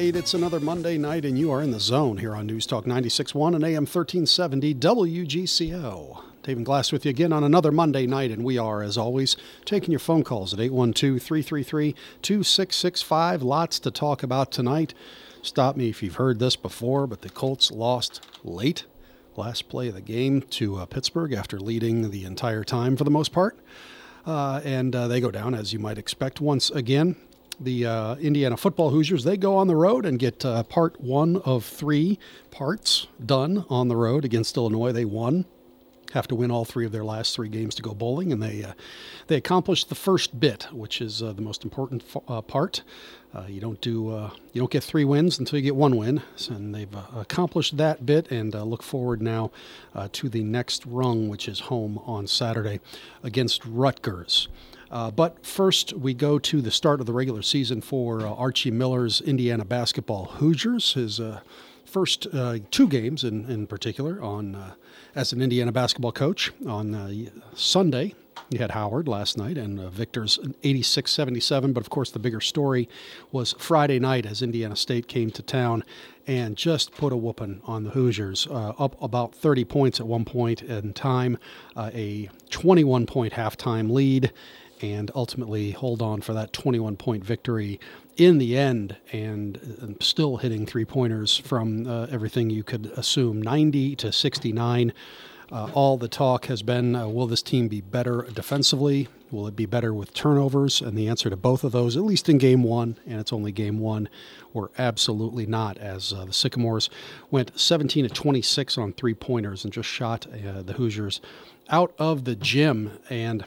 right, it's another Monday night, and you are in the zone here on News Talk 96.1 and AM 1370 WGCO. Dave and Glass with you again on another Monday night, and we are, as always, taking your phone calls at 812-333-2665. Lots to talk about tonight. Stop me if you've heard this before, but the Colts lost late. Last play of the game to Pittsburgh after leading the entire time for the most part. And they go down, as you might expect, once again. The Indiana football Hoosiers, they go on the road and get part one of three parts done on the road against Illinois. They won. Have to win all three of their last three games to go bowling, and they accomplished the first bit, which is the most important part. You don't get three wins until you get one win, and they've accomplished that bit, and look forward now to the next rung, which is home on Saturday against Rutgers. But first, we go to the start of the regular season for Archie Miller's Indiana basketball Hoosiers. His first two games in particular on as an Indiana basketball coach. On Sunday, you had Howard last night and Victor's 86-77. But, of course, the bigger story was Friday night as Indiana State came to town and just put a whooping on the Hoosiers, up about 30 points at one point in time, a 21-point halftime lead, and ultimately hold on for that 21-point victory in the end, and still hitting three-pointers from everything you could assume, 90-69. All the talk has been, will this team be better defensively? Will it be better with turnovers? And the answer to both of those, at least in Game 1, and it's only Game 1, were absolutely not, as the Sycamores went 17-26 on three-pointers and just shot the Hoosiers out of the gym. And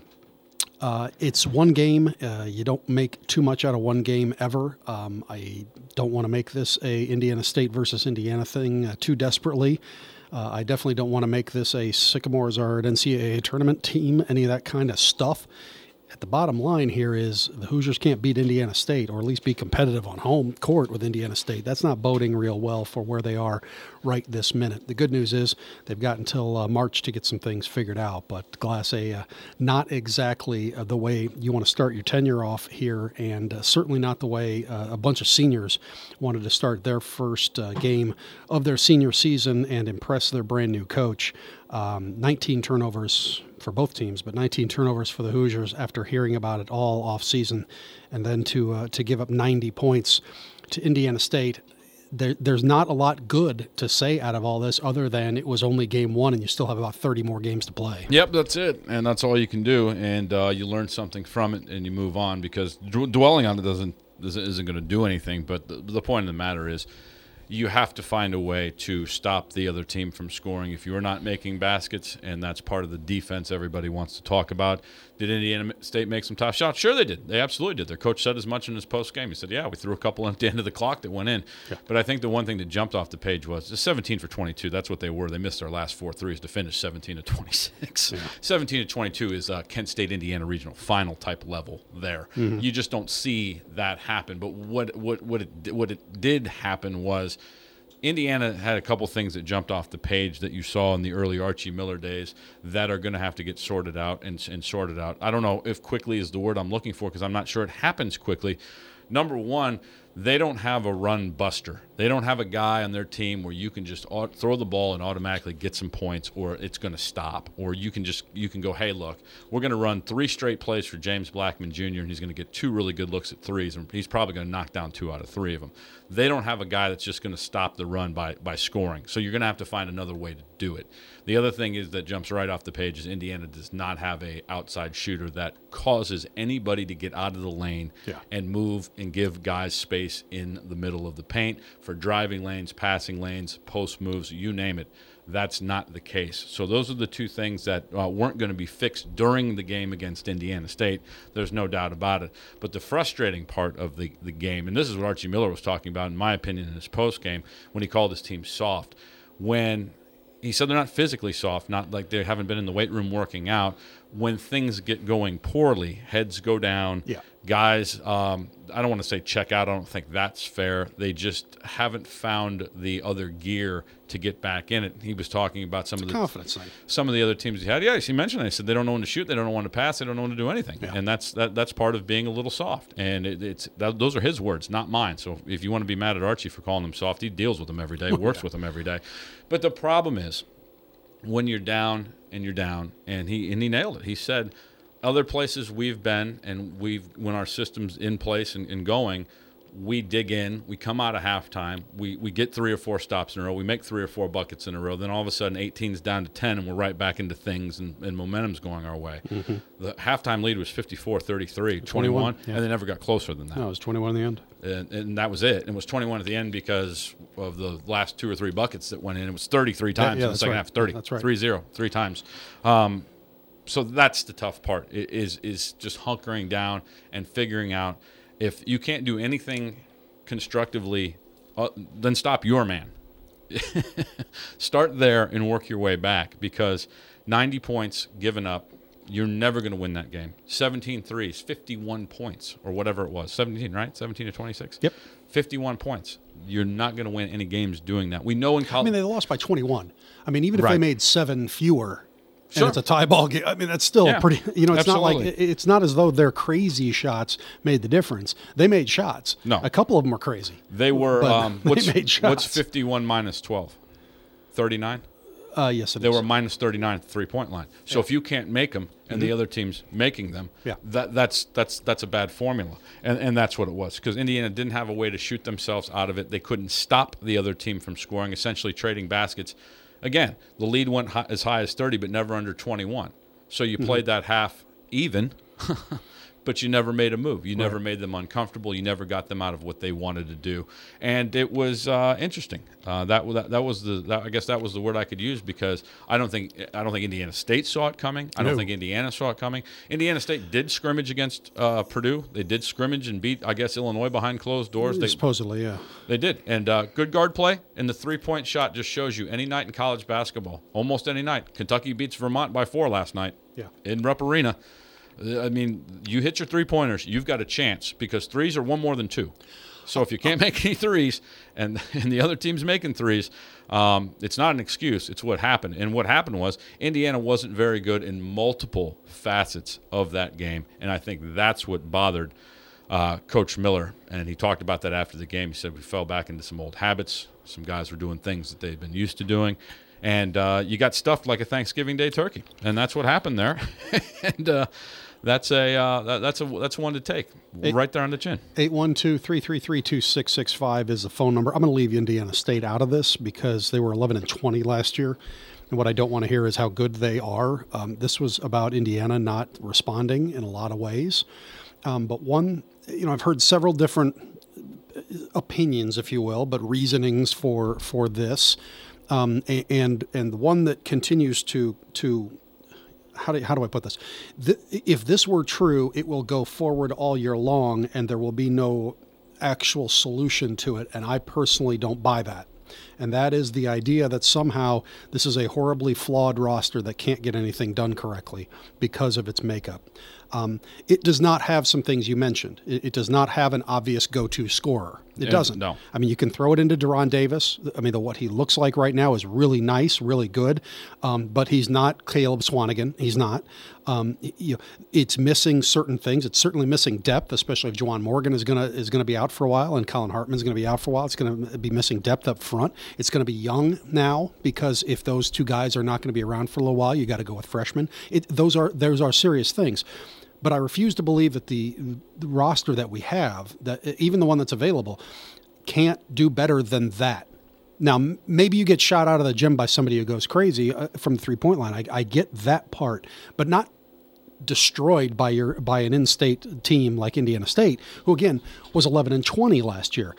it's one game. You don't make too much out of one game ever. I don't want to make this a Indiana State versus Indiana thing too desperately. I definitely don't want to make this a Sycamores are an NCAA tournament team, any of that kind of stuff. At the bottom line here is the Hoosiers can't beat Indiana State, or at least be competitive on home court with Indiana State. That's not boding real well for where they are right this minute. The good news is they've got until March to get some things figured out, but Glass A, not exactly the way you want to start your tenure off here, and certainly not the way a bunch of seniors wanted to start their first game of their senior season and impress their brand new coach. 19 turnovers for both teams, but 19 turnovers for the Hoosiers after hearing about it all off season, and then to give up 90 points to Indiana State. There's not a lot good to say out of all this other than it was only Game 1 and you still have about 30 more games to play. Yep, that's it, and that's all you can do, and you learn something from it and you move on, because dwelling on it isn't going to do anything. But the point of the matter is, you have to find a way to stop the other team from scoring if you're not making baskets, and that's part of the defense everybody wants to talk about. Did Indiana State make some tough shots? Sure they did. They absolutely did. Their coach said as much in his post-game. He said, yeah, we threw a couple at the end of the clock that went in. Yeah. But I think the one thing that jumped off the page was just 17 for 22. That's what they were. They missed their last 4 threes to finish 17-26. Yeah. 17-22 is Kent State, Indiana regional final type level there. Mm-hmm. You just don't see that happen. But what it did happen was Indiana had a couple things that jumped off the page that you saw in the early Archie Miller days that are going to have to get sorted out and sorted out. I don't know if quickly is the word I'm looking for, because I'm not sure it happens quickly. Number one, they don't have a run buster. They don't have a guy on their team where you can just throw the ball and automatically get some points, or it's going to stop. Or you can go, hey, look, we're going to run 3 straight plays for James Blackman Jr., and he's going to get 2 really good looks at threes, and he's probably going to knock down 2 out of 3 of them. They don't have a guy that's just going to stop the run by scoring. So you're going to have to find another way to do it. The other thing is that jumps right off the page is Indiana does not have a outside shooter that causes anybody to get out of the lane and move and give guys space in the middle of the paint for driving lanes, passing lanes, post moves, you name it. That's not the case. So those are the two things that weren't going to be fixed during the game against Indiana State. There's no doubt about it. But the frustrating part of the game, and this is what Archie Miller was talking about, in my opinion, in his postgame, when he called his team soft, when he said they're not physically soft, not like they haven't been in the weight room working out. When things get going poorly, heads go down, guys, I don't want to say check out. I don't think that's fair. They just haven't found the other gear to get back in it. He was talking about some of the confidence thing. Some of the other teams he had. Yeah, he mentioned it. He said they don't know when to shoot, they don't know when to pass, they don't know when to do anything, and that's part of being a little soft. And those are his words, not mine. So if you want to be mad at Archie for calling him soft, he deals with them every day, works with them every day. But the problem is when you're down, and he nailed it. He said, other places we've been, and when our system's in place and going, we dig in, we come out of halftime, we get 3 or 4 stops in a row, we make 3 or 4 buckets in a row, then all of a sudden 18's down to 10, and we're right back into things, and momentum's going our way. Mm-hmm. The halftime lead was 54-33, 21, and they never got closer than that. No, it was 21 in the end. And that was it. It was 21 at the end because of the last 2 or 3 buckets that went in. It was 33 times in the second half, 30, that's right. 3-0, 3 times. So that's the tough part, is just hunkering down and figuring out if you can't do anything constructively, then stop your man. Start there and work your way back, because 90 points given up, you're never going to win that game. 17 threes, 51 points, or whatever it was. 17, right? 17 to 26? Yep. 51 points. You're not going to win any games doing that. We know in college. I mean, they lost by 21. I mean, even if they made 7 fewer, sure, and it's a tie ball game, I mean, that's still pretty, it's absolutely. Not like, it's not as though their crazy shots made the difference. They made shots. No. A couple of them were crazy. They were, they made shots. What's 51 minus 12? 39? Yes, they were minus 39 at the 3-point line. So if you can't make them and the other team's making them, that's a bad formula. And that's what it was, because Indiana didn't have a way to shoot themselves out of it. They couldn't stop the other team from scoring, essentially trading baskets. Again, the lead went as high as 30, but never under 21. So you played that half even, but you never made a move. You never made them uncomfortable. You never got them out of what they wanted to do, and it was interesting. I guess that was the word I could use, because I don't think Indiana State saw it coming. I don't think Indiana saw it coming. Indiana State did scrimmage against Purdue. They did scrimmage and beat, I guess, Illinois behind closed doors. Supposedly, yeah. They did, and good guard play, and the 3-point shot just shows you any night in college basketball, almost any night. Kentucky beats Vermont by 4 last night in Rupp Arena. I mean, you hit your 3-pointers, you've got a chance, because threes are one more than 2. So if you can't make any threes and the other team's making threes, it's not an excuse. It's what happened. And what happened was Indiana wasn't very good in multiple facets of that game, and I think that's what bothered Coach Miller. And he talked about that after the game. He said we fell back into some old habits. Some guys were doing things that they'd been used to doing. And you got stuffed like a Thanksgiving Day turkey, and that's what happened there. And that's one to take right there on the chin. 812-333-2665 is the phone number. I'm going to leave Indiana State out of this because they were 11-20 last year, and what I don't want to hear is how good they are. This was about Indiana not responding in a lot of ways. But one, I've heard several different opinions, if you will, but reasonings for this. And the one that continues to how do I put this? If this were true, it will go forward all year long, and there will be no actual solution to it. And I personally don't buy that. And that is the idea that somehow this is a horribly flawed roster that can't get anything done correctly because of its makeup. It does not have some things you mentioned. It does not have an obvious go-to scorer. It doesn't. No. I mean, you can throw it into Deron Davis. I mean, what he looks like right now is really nice, really good, but he's not Caleb Swanigan. He's not. It's missing certain things. It's certainly missing depth, especially if Juwan Morgan is gonna be out for a while, and Colin Hartman's going to be out for a while. It's going to be missing depth up front. It's going to be young now, because if those two guys are not going to be around for a little while, you got to go with freshmen. Those are serious things. But I refuse to believe that the roster that we have, that even the one that's available, can't do better than that. Now, maybe you get shot out of the gym by somebody who goes crazy from the 3-point line. I get that part, but not destroyed by an in-state team like Indiana State, who again was 11-20 last year.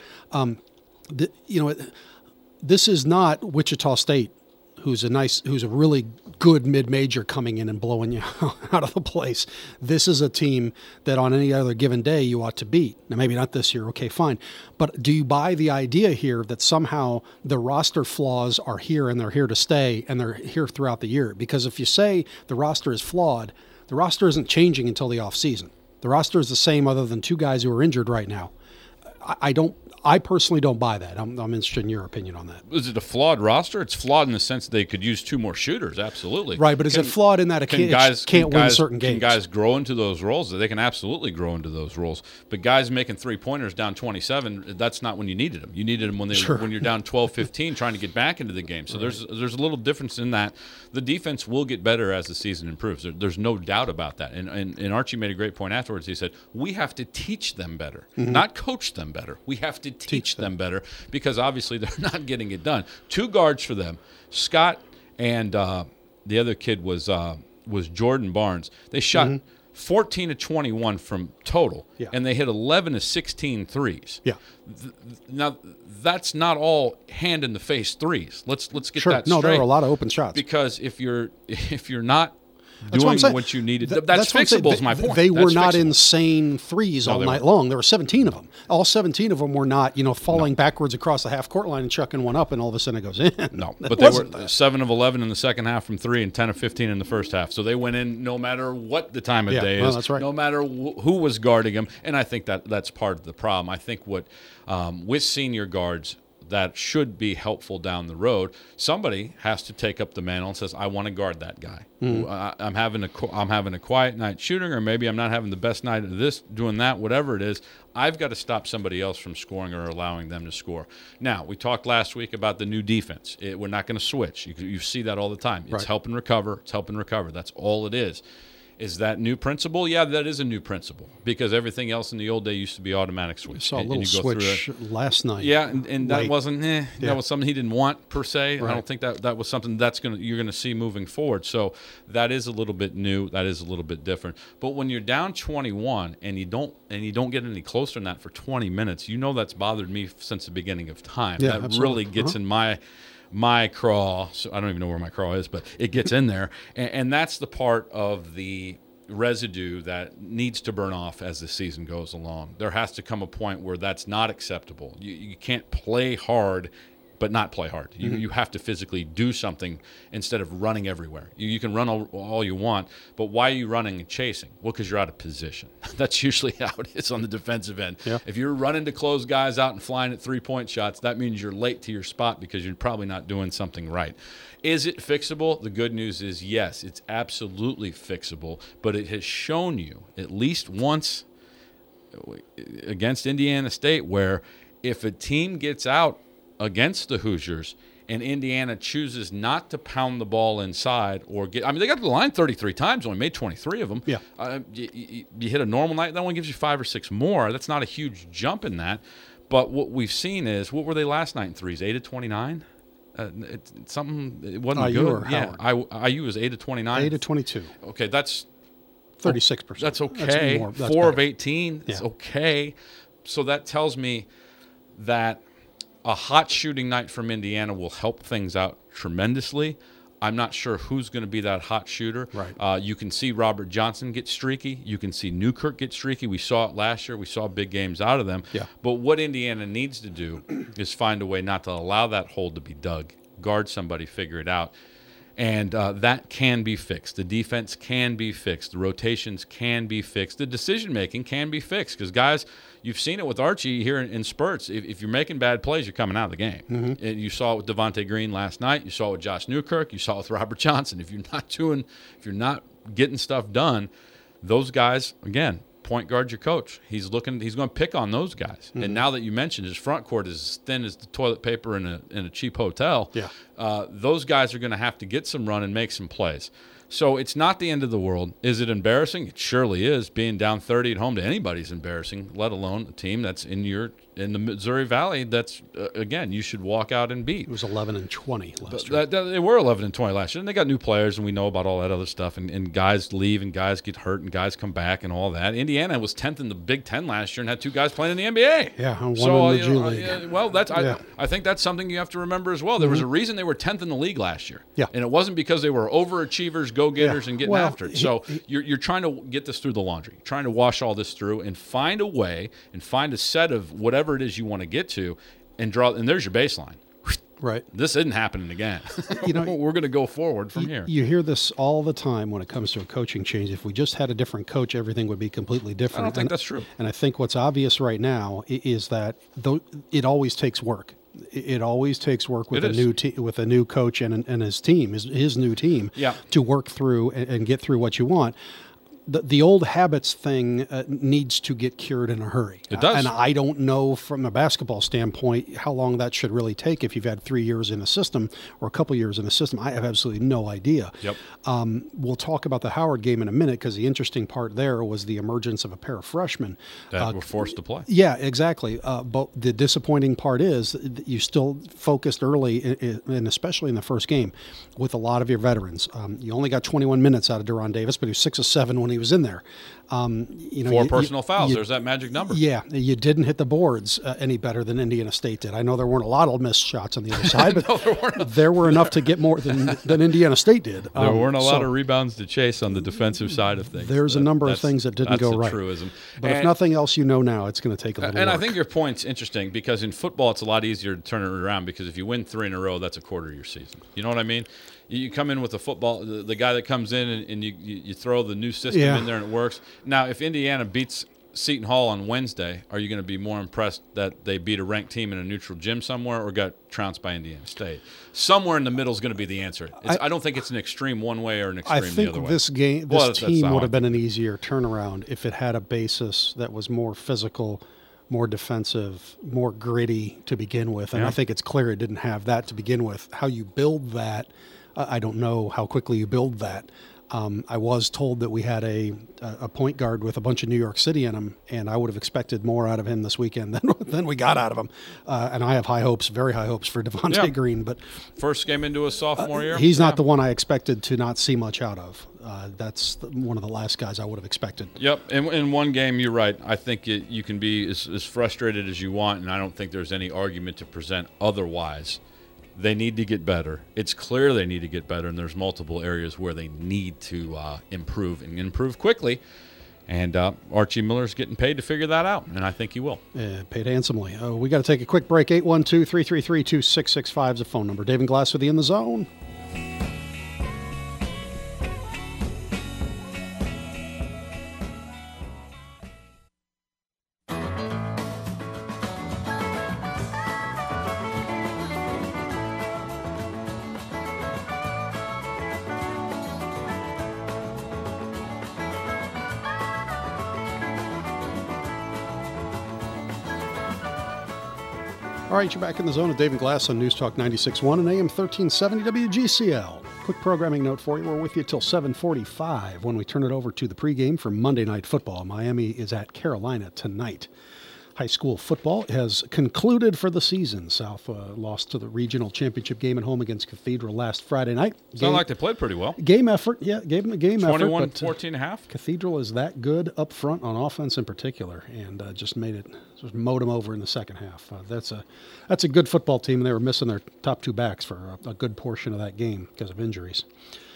This is not Wichita State, who's a really good mid-major coming in and blowing you out of the place. This is a team that on any other given day you ought to beat. Now, maybe not this year. Okay, fine. But do you buy the idea here that somehow the roster flaws are here and they're here to stay and they're here throughout the year? Because if you say the roster is flawed, the roster isn't changing until the offseason. The roster is the same other than two guys who are injured right now. I personally don't buy that. I'm interested in your opinion on that. Is it a flawed roster? It's flawed in the sense that they could use two more shooters, absolutely. Right, but is it flawed in that it can't win certain games? Can guys grow into those roles? They can absolutely grow into those roles. But guys making three-pointers down 27, that's not when you needed them. You needed them when you're down 12-15 trying to get back into the game. So there's a little difference in that. The defense will get better as the season improves. There's no doubt about that. And Archie made a great point afterwards. He said, we have to teach them better, not coach them better. We have to teach them better because obviously they're not getting it done. Two guards for them, Scott and the other kid was Jordan Barnes. They shot 14 of 21 from total, and they hit 11 of 16 threes. Yeah. Now that's not all hand in the face threes. Let's get that straight. No, there are a lot of open shots. Because if you're not doing what you needed. That's fixable is my point. They were not insane threes all night long. There were 17 of them. All 17 of them were not, falling backwards across the half-court line and chucking one up, and all of a sudden it goes in. No, but they were 7 of 11 in the second half from three and 10 of 15 in the first half. So they went in no matter what the time of day is, that's right. no matter who was guarding them. And I think that's part of the problem. I think what with senior guards, that should be helpful down the road. Somebody has to take up the mantle and says, "I want to guard that guy. I'm having a quiet night shooting, or maybe I'm not having the best night of this, doing that, whatever it is. I've got to stop somebody else from scoring or allowing them to score." Now, we talked last week about the new defense. We're not going to switch. You see that all the time. It's help and recover. It's help and recover. That's all it is. Is that new principle? Yeah, that is a new principle because everything else in the old day used to be automatic switch. I saw a little switch last night. Yeah, and that wasn't that was something he didn't want per se. Right. I don't think that was something you're going to see moving forward. So that is a little bit new. That is a little bit different. But when you're down 21 and you don't get any closer than that for 20 minutes, that's bothered me since the beginning of time. Yeah, that absolutely. really gets in my craw. So I don't even know where my craw is, but it gets in there. And that's the part of the residue that needs to burn off as the season goes along. There has to come a point where that's not acceptable. You can't play hard but not play hard. You have to physically do something instead of running everywhere. You can run all you want, but why are you running and chasing? Well, because you're out of position. That's usually how it is on the defensive end. Yeah. If you're running to close guys out and flying at three-point shots, that means you're late to your spot because you're probably not doing something right. Is it fixable? The good news is yes, it's absolutely fixable, but it has shown you at least once against Indiana State where if a team gets out against the Hoosiers and Indiana chooses not to pound the ball inside or they got to the line 33 times, only made 23 of them. Yeah. You hit a normal night, that one gives you 5 or 6 more. That's not a huge jump in that. But what we've seen is, what were they last night in threes? 8 of 29? It wasn't IU good. Or Howard? Yeah, IU was 8 of 29. 8 of 22. Okay, that's 36%. That's okay. That's 4 of better. 18 is okay. So that tells me that a hot shooting night from Indiana will help things out tremendously. I'm not sure who's going to be that hot shooter. Right. You can see Robert Johnson get streaky. You can see Newkirk get streaky. We saw it last year. We saw big games out of them. Yeah. But what Indiana needs to do is find a way not to allow that hole to be dug. Guard somebody, figure it out. And that can be fixed. The defense can be fixed. The rotations can be fixed. The decision-making can be fixed. Because, guys, you've seen it with Archie here in spurts. If you're making bad plays, you're coming out of the game. Mm-hmm. And you saw it with Devontae Green last night. You saw it with Josh Newkirk. You saw it with Robert Johnson. If you're not getting stuff done, those guys, again, point guard your coach. He's going to pick on those guys. Mm-hmm. And now that you mentioned his front court is as thin as the toilet paper in a cheap hotel, those guys are going to have to get some run and make some plays. So it's not the end of the world. Is it embarrassing? It surely is. Being down 30 at home to anybody is embarrassing, let alone a team that's in the Missouri Valley. That's again, you should walk out and beat. It was 11 and 20 last year. They were 11 and 20 last year, and they got new players, and we know about all that other stuff. And guys leave, and guys get hurt, and guys come back, and all that. Indiana was 10th in the Big Ten last year, and had 2 guys playing in the NBA. Yeah, and one in the G League. Well, I think that's something you have to remember as well. There was a reason they were 10th in the league last year. Yeah, and it wasn't because they were overachievers, go-getters, and getting after it. So you're trying to get this through the laundry, trying to wash all this through, and find a way, and find a set of whatever it is you want to get to, and draw. And there's your baseline. Right. This isn't happening again. You know, we're going to go forward from here. You hear this all the time when it comes to a coaching change. If we just had a different coach, everything would be completely different. I don't think that's true. And I think what's obvious right now is that it always takes work. It always takes work with with a new coach and his team, his new team, to work through and get through what you want. The old habits thing needs to get cured in a hurry. It does. And I don't know from a basketball standpoint how long that should really take if you've had 3 years in a system or a couple years in a system. I have absolutely no idea. Yep. We'll talk about the Howard game in a minute because the interesting part there was the emergence of a pair of freshmen. That were forced to play. Yeah, exactly. But the disappointing part is that you still focused early, and especially in the first game, with a lot of your veterans. You only got 21 minutes out of Deron Davis, but he was 6 of 7 when he was in there. 4 personal fouls. There's that magic number. Yeah, you didn't hit the boards any better than Indiana State did. I know there weren't a lot of missed shots on the other side, but no, there were enough to get more than Indiana State did. There weren't a lot of rebounds to chase on the defensive side of things. There's a number of things that didn't go right. That's a truism. But if nothing else, you know now it's going to take a little And work. I think your point's interesting because in football it's a lot easier to turn it around because if you win 3 in a row, that's a quarter of your season. You know what I mean? You come in with a football, the guy that comes in and you throw the new system in there and it works. Now, if Indiana beats Seton Hall on Wednesday, are you going to be more impressed that they beat a ranked team in a neutral gym somewhere or got trounced by Indiana State? Somewhere in the middle is going to be the answer. I don't think it's an extreme one way or an extreme the other way. I think this team would have been an easier turnaround if it had a basis that was more physical, more defensive, more gritty to begin with. And I think it's clear it didn't have that to begin with. How you build that, I don't know how quickly you build that. I was told that we had a point guard with a bunch of New York City in him, and I would have expected more out of him this weekend than we got out of him. And I have high hopes, very high hopes for Devontae Green. But first game into his sophomore year? He's not the one I expected to not see much out of. That's one of the last guys I would have expected. Yep. In one game, you're right. I think you can be as frustrated as you want, and I don't think there's any argument to present otherwise. They need to get better. It's clear they need to get better, and there's multiple areas where they need to improve and improve quickly. And Archie Miller's getting paid to figure that out, and I think he will. Paid handsomely. We got to take a quick break. 812-333-2665 is the phone number. David Glass with you in the zone. All right, you're back in the zone with David Glass on News Talk 96.1 and AM 1370 WGCL. Quick programming note for you. We're with you till 7:45 when we turn it over to the pregame for Monday Night Football. Miami is at Carolina tonight. High school football has concluded for the season. South lost to the regional championship game at home against Cathedral last Friday night. Sound like they played pretty well. Game effort, yeah, gave them a game 21, effort. 14.5. Cathedral is that good up front on offense in particular, and just mowed them over in the second half. That's a good football team, and they were missing their top 2 backs for a good portion of that game because of injuries.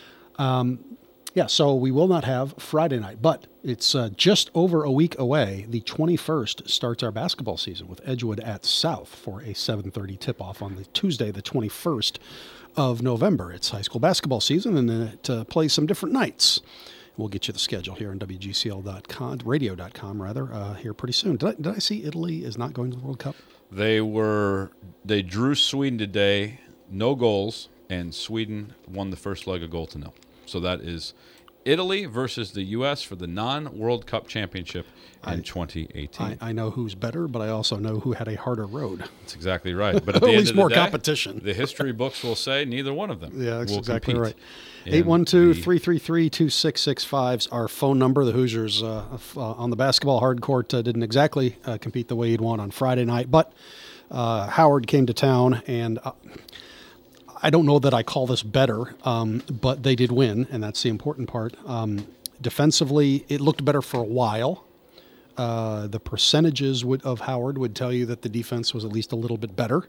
So we will not have Friday night, but it's just over a week away. The 21st starts our basketball season with Edgewood at South for a 7:30 tip-off on the Tuesday, the 21st of November. It's high school basketball season, and it plays some different nights. We'll get you the schedule here on WGCL.com, radio.com, here pretty soon. Did I see Italy is not going to the World Cup? They drew Sweden today, no goals, and Sweden won the first leg a goal to nil. So that is Italy versus the U.S. for the non-World Cup championship in 2018. I know who's better, but I also know who had a harder road. That's exactly right. But at the at end least of the more day, competition. The history books will say neither one of them that's will exactly compete. Right. 812-333-2665 is our phone number. The Hoosiers on the basketball hardcourt didn't exactly compete the way you'd want on Friday night, but Howard came to town, and I don't know that I call this better, but they did win, and that's the important part. Defensively, it looked better for a while. The percentages of Howard would tell you that the defense was at least a little bit better.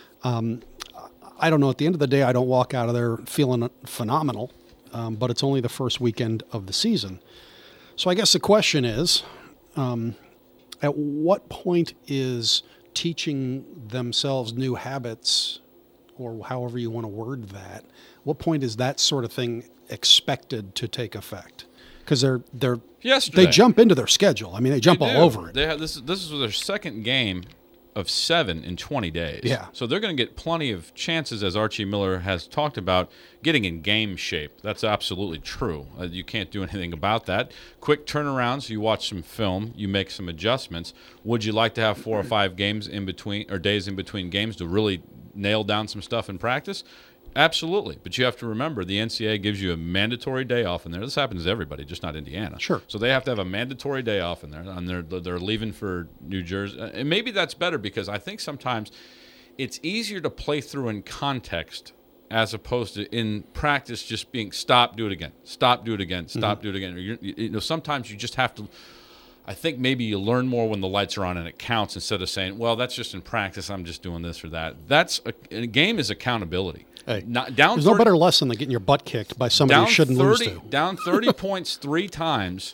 I don't know. At the end of the day, I don't walk out of there feeling phenomenal, but it's only the first weekend of the season. So I guess the question is, at what point is teaching themselves new habits or however you want to word that, what point is that sort of thing expected to take effect? Because Yesterday, they jump into their schedule. I mean, they jump all over it. They have, this is their second game of 7 in 20 days. Yeah. So they're going to get plenty of chances, as Archie Miller has talked about, getting in game shape. That's absolutely true. You can't do anything about that. Quick turnarounds. You watch some film. You make some adjustments. Would you like to have 4 or 5 games in between, or days in between games, to really nail down some stuff in practice? Absolutely. But you have to remember, the NCAA gives you a mandatory day off in there. This happens to everybody, just not Indiana. Sure. So they have to have a mandatory day off in there, and they're leaving for New Jersey. And maybe that's better, because I think sometimes it's easier to play through in context as opposed to in practice just being stop, do it again, stop, do it again, stop, do it again. Or sometimes you just have to. I think maybe you learn more when the lights are on and it counts, instead of saying, well, that's just in practice, I'm just doing this or that. A game is accountability. Hey, There's no better lesson than getting your butt kicked by somebody you shouldn't lose to. Down 30 points 3 times,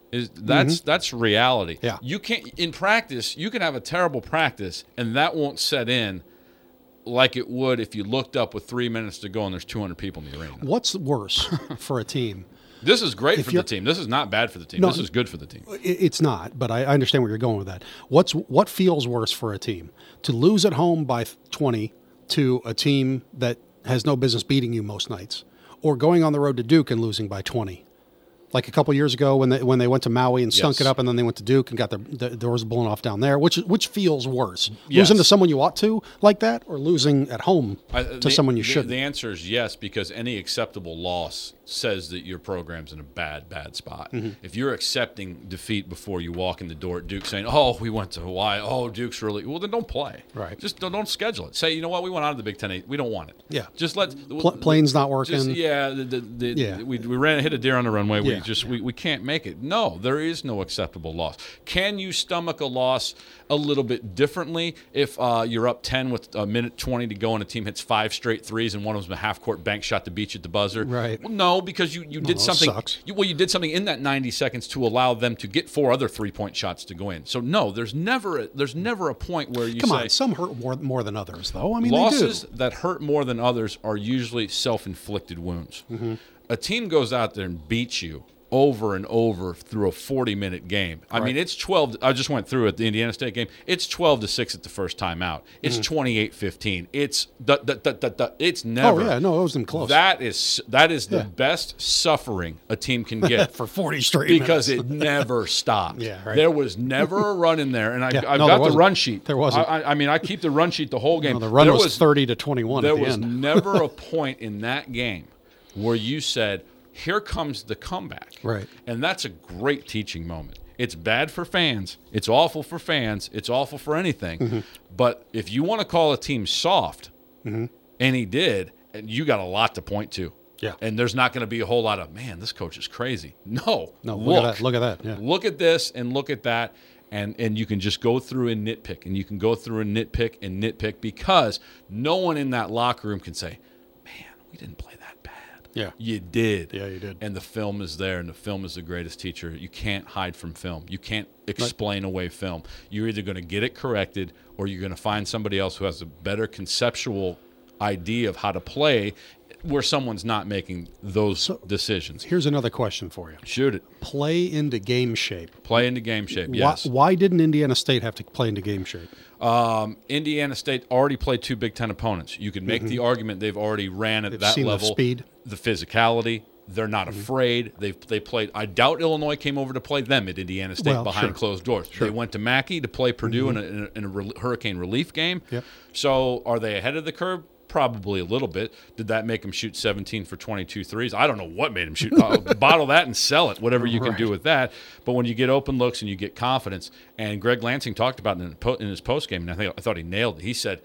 that's reality. Yeah. You can't, in practice, you can have a terrible practice, and that won't set in like it would if you looked up with 3 minutes to go and there's 200 people in the arena. What's worse for a team? This is great for the team. This is not bad for the team. No, this is good for the team. It's not, but I understand where you're going with that. What feels worse for a team? To lose at home by 20 to a team that has no business beating you most nights, or going on the road to Duke and losing by 20? Like a couple years ago when they went to Maui and stunk it up, and then they went to Duke and got the doors blown off down there. Which feels worse? Yes. Losing to someone you ought to like that, or losing at home to someone you shouldn't? The answer is yes, because any acceptable loss says that your program's in a bad spot. Mm-hmm. If you're accepting defeat before you walk in the door at Duke, saying, "Oh, we went to Hawaii. Oh, Duke's really," well, then don't play. Right. Just don't schedule it. Say, you know what, we went out of the Big Ten. We don't want it. Yeah. Just let plane's not working. We hit a deer on the runway. Yeah. We can't make it. No, there is no acceptable loss. Can you stomach a loss a little bit differently if you're up 10 with a minute 20 to go and a team hits 5 straight threes and one of them's a half-court bank shot to beat you at the buzzer? Right. Well, no, because you did something. Sucks. You did something in that 90 seconds to allow them to get 4 other 3-point shots to go in. So no, there's never a point where you Come say, on, some hurt more than others, though. I mean, losses they do. that hurt more than others are usually self-inflicted wounds. Mm-hmm. A team goes out there and beats you over and over through a 40-minute game. I mean, it's 12. I just went through it, the Indiana State game. It's 12-6 at the first time out. It's 28-15. It's never. Oh yeah, no, it wasn't close. That is the best suffering a team can get for 40 straight because minutes. it never stopped. Yeah, right. There was never a run in there, and I've got there the wasn't. run sheet. There wasn't. I mean, I keep the run sheet the whole game. No, the run there was 30-21 There at the was end. never a point in that game where you said, here comes the comeback. Right. And that's a great teaching moment. It's bad for fans. It's awful for fans. It's awful for anything. Mm-hmm. But if you want to call a team soft, Mm-hmm. and he did, and you got a lot to point to. Yeah. And there's not going to be a whole lot of, man, this coach is crazy. No. Look at that. Yeah. Look at this and look at that. And you can just go through and nitpick. And you can go through and nitpick because no one in that locker room can say, man, we didn't play that bad. Yeah. You did. Yeah, you did. And the film is there, and the film is the greatest teacher. You can't hide from film. You can't explain away film. You're either going to get it corrected or you're going to find somebody else who has a better conceptual idea of how to play where someone's not making those decisions. Here's another question for you. Shoot it. Play into game shape. Play into game shape, yes. Why didn't Indiana State have to play into game shape? Indiana State already played 2 Big Ten opponents. You could make the argument they've already ran at that seen level. the speed. The physicality. They're not afraid. They played. I doubt Illinois came over to play them at Indiana State behind closed doors. Sure. They went to Mackey to play Purdue in a hurricane relief game. Yep. So are they ahead of the curve? Probably a little bit. Did that make them shoot 17 for 22 threes? I don't know what made them shoot. Bottle that and sell it, whatever you can do with that. But when you get open looks and you get confidence, and Greg Lansing talked about it in his postgame, and I thought he nailed it. He said,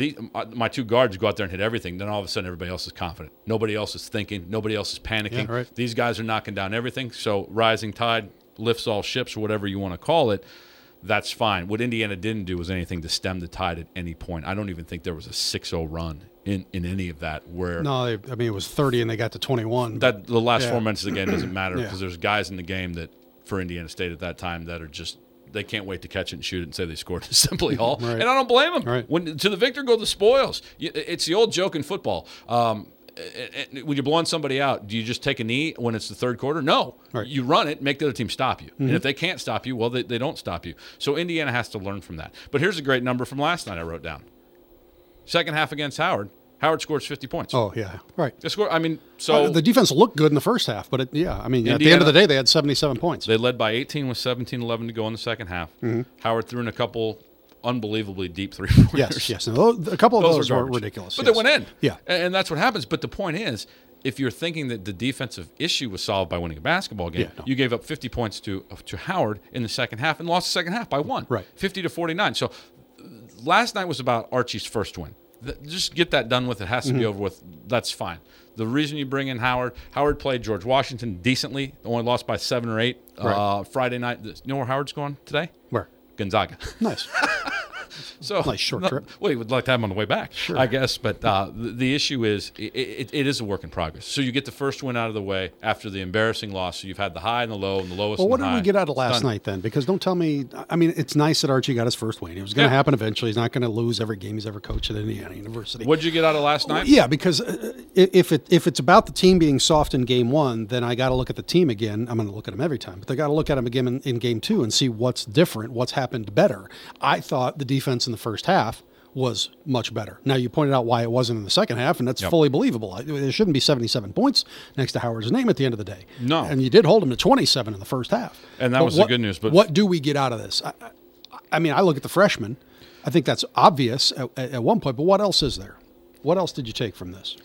my 2 guards go out there and hit everything. Then all of a sudden, everybody else is confident. Nobody else is thinking. Nobody else is panicking. Yeah, right. These guys are knocking down everything. So rising tide lifts all ships, or whatever you want to call it. That's fine. What Indiana didn't do was anything to stem the tide at any point. I don't even think there was a 6-0 run in any of that. Where It was 30 and they got to 21. That the last 4 minutes of the game doesn't matter Yeah. because there's guys in the game that for Indiana State at that time that are just they can't wait to catch it and shoot it and say they scored at Assembly Hall. Right. And I don't blame them. Right. When to the victor go the spoils. It's the old joke in football. When you're blowing somebody out, do you just take a knee when it's the third quarter? No. Right. You run it, make the other team stop you. And if they can't stop you, well, they don't stop you. So Indiana has to learn from that. But here's a great number from last night I wrote down. Second half against Howard. Howard scores 50 points. Oh, yeah. Right. They score, I mean, so the defense looked good in the first half, but at the end of the day, they had 77 points. they led by 18 with 17-11 to go in the second half. Howard threw in a couple unbelievably deep three-pointers. Yes. No, a couple of those were garbage. ridiculous. But yes. they went in. Yeah. And that's what happens. But the point is, if you're thinking that the defensive issue was solved by winning a basketball game, you gave up 50 points to Howard in the second half and lost the second half by 1. Right. 50-49. So last night was about Archie's first win. Just get that done with. It has to be over with. That's fine. The reason you bring in Howard played George Washington decently, only lost by 7 or 8 Right. Friday night. You know where Howard's going today? Where? Gonzaga. Nice. So Nice short trip. Well, you would like to have him on the way back, Sure. I guess. But the issue is it is a work in progress. So you get the first win out of the way after the embarrassing loss. So you've had the high and the low and the lowest. Well, what and the did we high. get out of last Done. night then? Because don't tell me. I mean, it's nice that Archie got his first win. It was going to happen eventually. He's not going to lose every game he's ever coached at Indiana University. What did you get out of last night? Yeah, because if it's about the team being soft in game one, then I got to look at the team again. I'm going to look at them every time, but they got to look at them again in game two and see what's different, what's happened better. I thought the defense in the first half was much better. Now, you pointed out why it wasn't in the second half, and that's fully believable. There shouldn't be 77 points next to Howard's name at the end of the day. No. And you did hold him to 27 in the first half. And that was the good news. But what do we get out of this? I mean, I look at the freshmen. I think that's obvious at one point, but what else is there? What else did you take from this?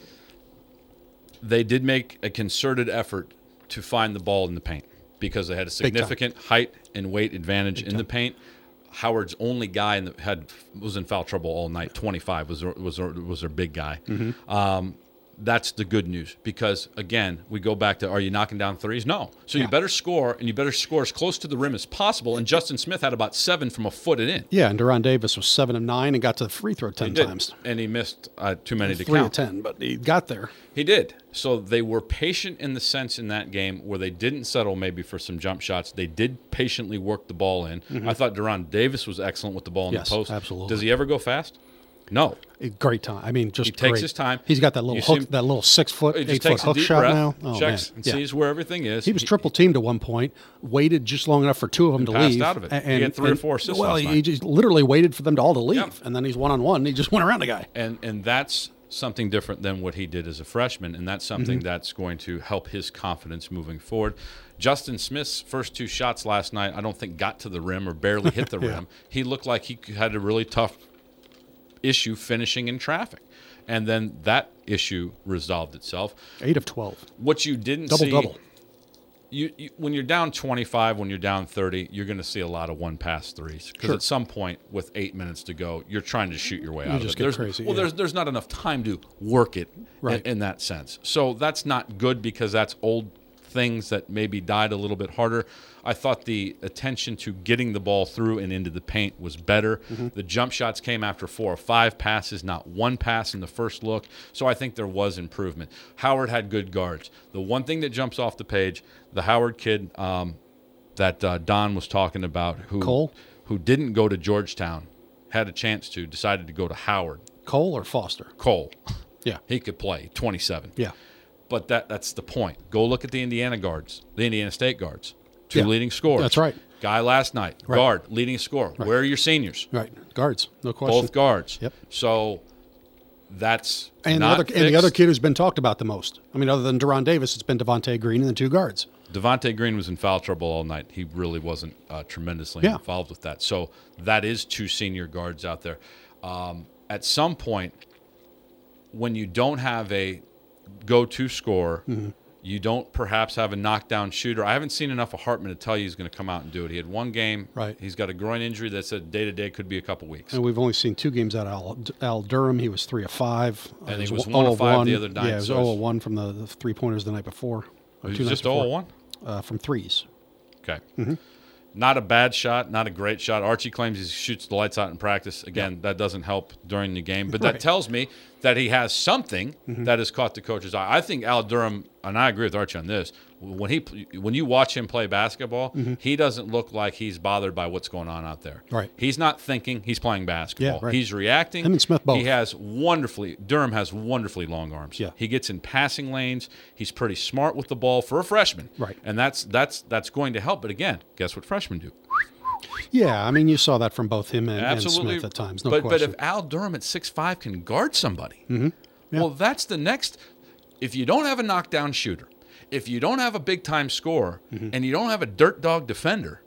they did make a concerted effort to find the ball in the paint because they had a significant height and weight advantage in the paint. Howard's only guy was in foul trouble all night. 25 was their big guy. Mm-hmm. That's the good news because, again, we go back to, are you knocking down threes? No. So you better score, and you better score as close to the rim as possible. And Justin Smith had about 7 from a foot and in. Yeah, and Deron Davis was 7 of 9 and got to the free throw 10 times. And he missed too many to 3 count. of 10, but he got there. He did. So they were patient in the sense in that game where they didn't settle maybe for some jump shots. They did patiently work the ball in. Mm-hmm. I thought Deron Davis was excellent with the ball in the post. Absolutely. Does he ever go fast? No. Great time. I mean, just he takes great. His time. He's got that little hook, that little 6 foot, 8 foot hook shot now. Oh, checks man. and sees where everything is. He was triple teamed at one point, waited just long enough for 2 of them to leave. Passed out of it. He had 3 or 4 assists. Well, last night. he just literally waited for them to all to leave, and then he's 1-on-1. He just went around the guy. And that's something different than what he did as a freshman, and that's something that's going to help his confidence moving forward. Justin Smith's first 2 shots last night, I don't think got to the rim or barely hit the rim. He looked like he had a really tough issue finishing in traffic. And then that issue resolved itself. 8 of 12. What you didn't see... Double-double. You, when you're down 25, when you're down 30, you're going to see a lot of one-pass threes. Because at some point, with 8 minutes to go, you're trying to shoot your way out of it. Get crazy. There's not enough time to work it in that sense. So that's not good because that's old things that maybe died a little bit harder. I thought the attention to getting the ball through and into the paint was better. Mm-hmm. The jump shots came after 4 or 5 passes, not 1 pass in the first look. So I think there was improvement. Howard had good guards. The one thing that jumps off the page, the Howard kid that Don was talking about, Cole? who didn't go to Georgetown, had a chance to, decided to go to Howard. Cole or Foster? Cole. Yeah. He could play, 27. Yeah. But that's the point. Go look at the Indiana guards, the Indiana State guards. 2 leading scorers. That's right. Guy last night, guard, leading scorer. Right. Where are your seniors? Right. Guards, no question. Both guards. Yep. So that's and not the other kid who's been talked about the most. I mean, other than Deron Davis, it's been Devontae Green and the 2 guards. Devontae Green was in foul trouble all night. He really wasn't tremendously involved with that. So that is 2 senior guards out there. At some point, when you don't have a go-to scorer, you don't perhaps have a knockdown shooter. I haven't seen enough of Hartman to tell you he's going to come out and do it. He had 1 game. Right. He's got a groin injury that said day-to-day could be a couple weeks. And we've only seen 2 games out of Al Durham. He was 3 of 5. And he was 1 of 5 the other night. Yeah, he was 0 of 1 from the 3-pointers the night before. He was just 0 of 1? From threes. Okay. Mm-hmm. Not a bad shot, not a great shot. Archie claims he shoots the lights out in practice. Again, that doesn't help during the game. But that tells me that he has something that has caught the coach's eye. I think Al Durham, and I agree with Archie on this, when you watch him play basketball, he doesn't look like he's bothered by what's going on out there. Right. He's not thinking, he's playing basketball. Yeah, right. He's reacting. Him and Smith both. Durham has wonderfully long arms. Yeah. He gets in passing lanes. He's pretty smart with the ball for a freshman. Right. And that's going to help. But again, guess what freshmen do? Yeah, I mean, you saw that from both him and Absolutely. Smith at times, no but question. if Al Durham at 6'5" can guard somebody, Yeah. well, that's the next. If you don't have a knockdown shooter, if you don't have a big-time scorer, and you don't have a dirt dog defender,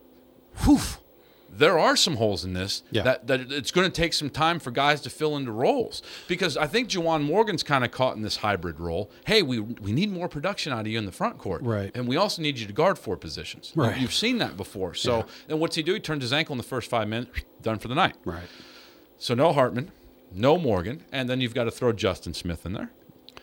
whew, there are some holes in this that it's going to take some time for guys to fill into roles. Because I think Juwan Morgan's kind of caught in this hybrid role. Hey, we need more production out of you in the front court. Right. And we also need you to guard 4 positions. Right. You've seen that before. So then what's he do? He turns his ankle in the first 5 minutes, done for the night. Right. So no Hartman, no Morgan, and then you've got to throw Justin Smith in there.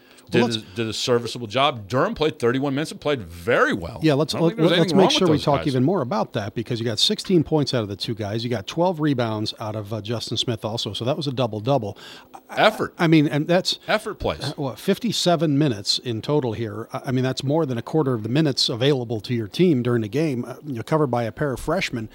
Did a serviceable job. Durham played 31 minutes and played very well. Yeah, let's make sure we talk even more about that, because you got 16 points out of the two guys. You got 12 rebounds out of Justin Smith also, so that was a double-double. Effort. I mean, and that's effort plays. 57 minutes in total here. I mean, that's more than a quarter of the minutes available to your team during the game, covered by a pair of freshmen.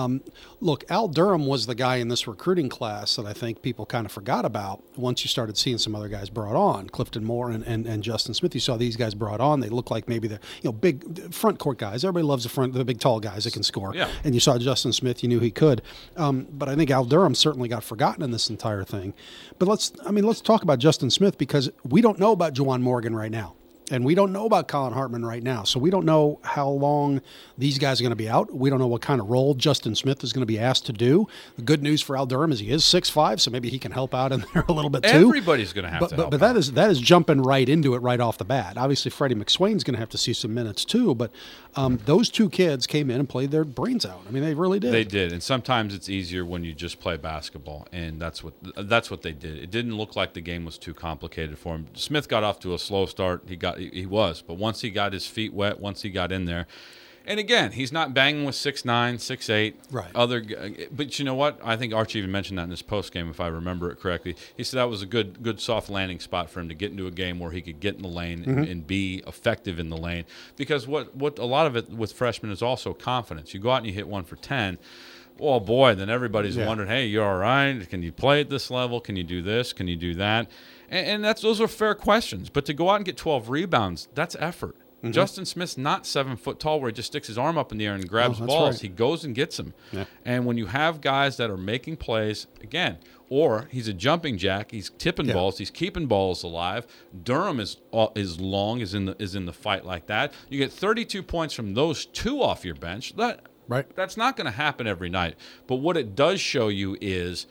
Look, Al Durham was the guy in this recruiting class that I think people kind of forgot about once you started seeing some other guys brought on, Clifton Moore and Justin Smith. You saw these guys brought on. They look like maybe they're big front court guys. Everybody loves the big tall guys that can score. Yeah. And you saw Justin Smith. You knew he could. But I think Al Durham certainly got forgotten in this entire thing. But let's talk about Justin Smith, because we don't know about Juwan Morgan right now. And we don't know about Colin Hartman right now. So we don't know how long these guys are going to be out. We don't know what kind of role Justin Smith is going to be asked to do. The good news for Al Durham is he is 6'5", so maybe he can help out in there a little bit too. Everybody's going to have to help But that is jumping right into it right off the bat. Obviously, Freddie McSwain's going to have to see some minutes too. But those two kids came in and played their brains out. I mean, they really did. They did. And sometimes it's easier when you just play basketball. And that's what they did. It didn't look like the game was too complicated for him. Smith got off to a slow start. He was. But once he got his feet wet, once he got in there, and again, he's not banging with 6'9", 6'8". Right. But you know what? I think Archie even mentioned that in his post game, if I remember it correctly. He said that was a good soft landing spot for him to get into a game where he could get in the lane and be effective in the lane. Because what a lot of it with freshmen is also confidence. You go out and you hit 1 for 10. Oh boy, then everybody's wondering, hey, you're all right? Can you play at this level? Can you do this? Can you do that? And those are fair questions. But to go out and get 12 rebounds, that's effort. Justin Smith's not 7 foot tall where he just sticks his arm up in the air and grabs balls. Right. He goes and gets them. Yeah. And when you have guys that are making plays, again, or he's a jumping jack, he's tipping balls, he's keeping balls alive. Durham is long, is in the fight like that. You get 32 points from those two off your bench. That's not going to happen every night. But what it does show you is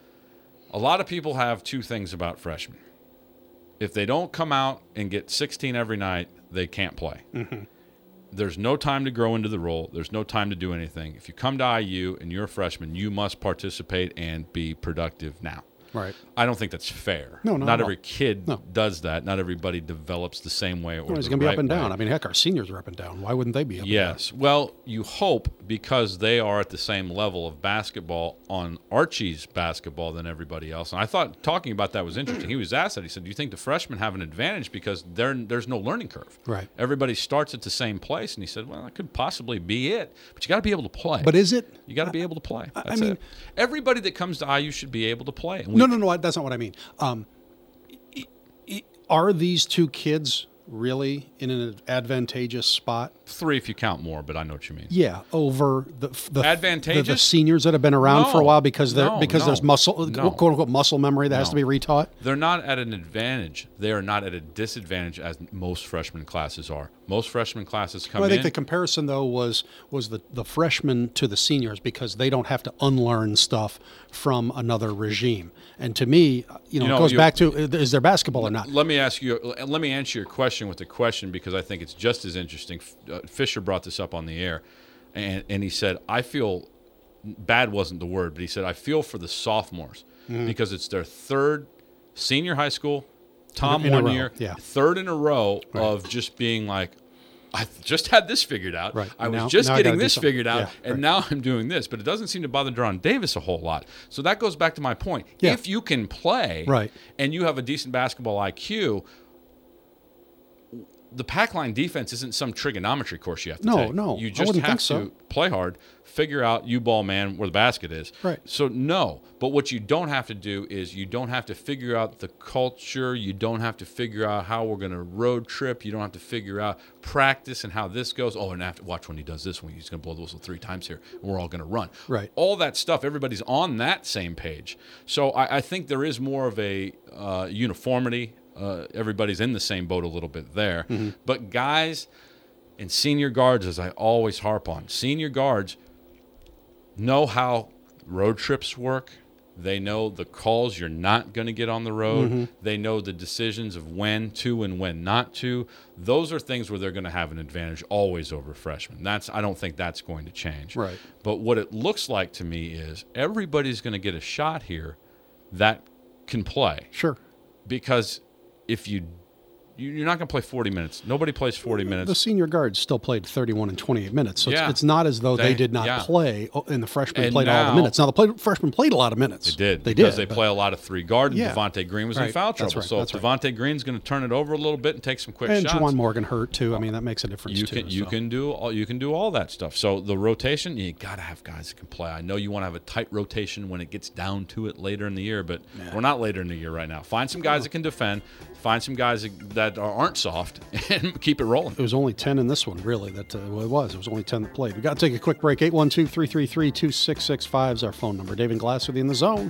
a lot of people have two things about freshmen. If they don't come out and get 16 every night, they can't play. There's no time to grow into the role. There's no time to do anything. If you come to IU and you're a freshman, you must participate and be productive now. Right. I don't think that's fair. No, not every kid does that. Not everybody develops the same way. Or it's going to be up and down. I mean, heck, our seniors are up and down. Why wouldn't they be up and down? Yes. Well, you hope, because they are at the same level of basketball on Archie's basketball than everybody else. And I thought talking about that was interesting. He was asked that. He said, do you think the freshmen have an advantage because there's no learning curve? Right. Everybody starts at the same place. And he said, well, that could possibly be it. But you got to be able to play. But is it? You got to be able to play. That's mean, it. Everybody that comes to IU should be able to play. No, that's not what I mean. Are these two kids really in an advantageous spot? 3 if you count more, but I know what you mean. Yeah, over the advantageous? the seniors that have been around for a while because there's muscle, quote unquote muscle memory that has to be retaught. They're not at an advantage. They are not at a disadvantage as most freshman classes are. Most freshman classes come in. I think the comparison though was the freshmen to the seniors because they don't have to unlearn stuff from another regime. And to me, it goes back to is there basketball or not? Let me answer your question with a question because I think it's just as interesting. Fisher brought this up on the air, and he said, I feel bad wasn't the word, but he said, I feel for the sophomores because it's their third senior high school, Tom 1 year, third in a row of just being like, I just had this figured out. Right. I was Now just I getting gotta do this something. figured out, Yeah, and right. now I'm doing this. But it doesn't seem to bother Deron Davis a whole lot. So that goes back to my point. Yeah. If you can play Right. and you have a decent basketball IQ, the pack line defense isn't some trigonometry course you have to take. No, You I just wouldn't have think so. to play hard, figure out you ball man where the basket is. Right. So no, but what you don't have to do is you don't have to figure out the culture. You don't have to figure out how we're going to road trip. You don't have to figure out practice and how this goes. Oh, and after watch when he does this one, he's going to blow the whistle 3 times here, and we're all going to run. Right. All that stuff, everybody's on that same page. So I think there is more of a uniformity. Everybody's in the same boat a little bit there. Mm-hmm. But guys and senior guards, as I always harp on, senior guards know how road trips work. They know the calls you're not going to get on the road. Mm-hmm. They know the decisions of when to and when not to. Those are things where they're going to have an advantage always over freshmen. I don't think that's going to change. Right. But what it looks like to me is everybody's going to get a shot here that can play. Sure. Because if you're not going to play 40 minutes. Nobody plays 40 minutes. The senior guards still played 31 and 28 minutes, so Yeah. it's not as though they did not Yeah. play, and the freshmen And played all the now- minutes. Now, the freshmen played a lot of minutes. They did. They because did. they but- play a lot of 3 guard, and Yeah. Devontae Green was in Right. foul That's trouble. right. So That's if right. Devontae Green's going to turn it over a little bit and take some quick And shots. Juwan Morgan hurt, too. I mean, that makes a difference, You too. can you can do all that stuff. So the rotation, you got to have guys that can play. I know you want to have a tight rotation when it gets down to it later in the year, but we're not later in the year right now. Find some guys that can defend. Find some guys that aren't soft, and keep it rolling. It was only 10 in this one, really. It was only 10 that played. We got to take a quick break. 812-333-2665 is our phone number. David Glass with you in the zone.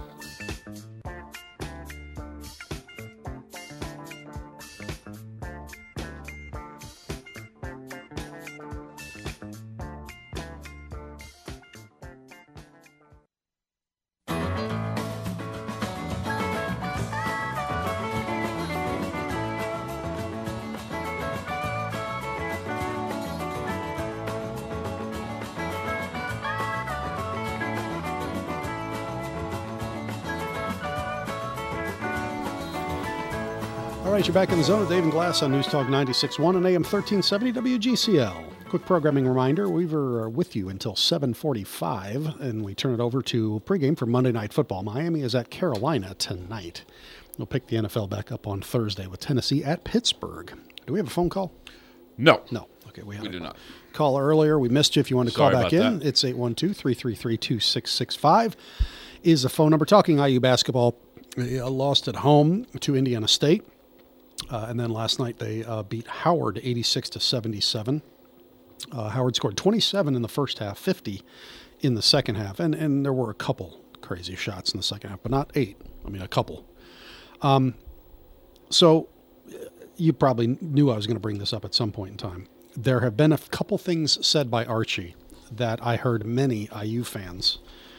All right, you're back in the zone with David Glass on News Talk 96.1 and AM 1370 WGCL. Quick programming reminder, we were with you until 7:45, and we turn it over to pregame for Monday Night Football. Miami is at Carolina tonight. We'll pick the NFL back up on Thursday with Tennessee at Pittsburgh. Do we have a phone call? No. No. Okay, we do not. Call earlier. We missed you. If you want to call Sorry back about in, that. it's 812-333-2665 is the phone number. Talking IU basketball, lost at home to Indiana State. And then last night they beat Howard 86-77. Howard scored 27 in the first half, 50 in the second half. And there were a couple crazy shots in the second half, but not 8. I mean, a couple. So you probably knew I was going to bring this up at some point in time. There have been a couple things said by Archie that I heard many IU fans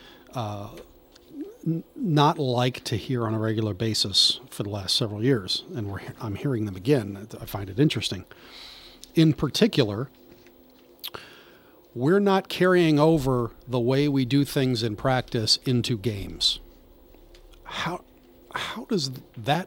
not like to hear on a regular basis for the last several years, and I'm hearing them again. I find it interesting. In particular, we're not carrying over the way we do things in practice into games. How does that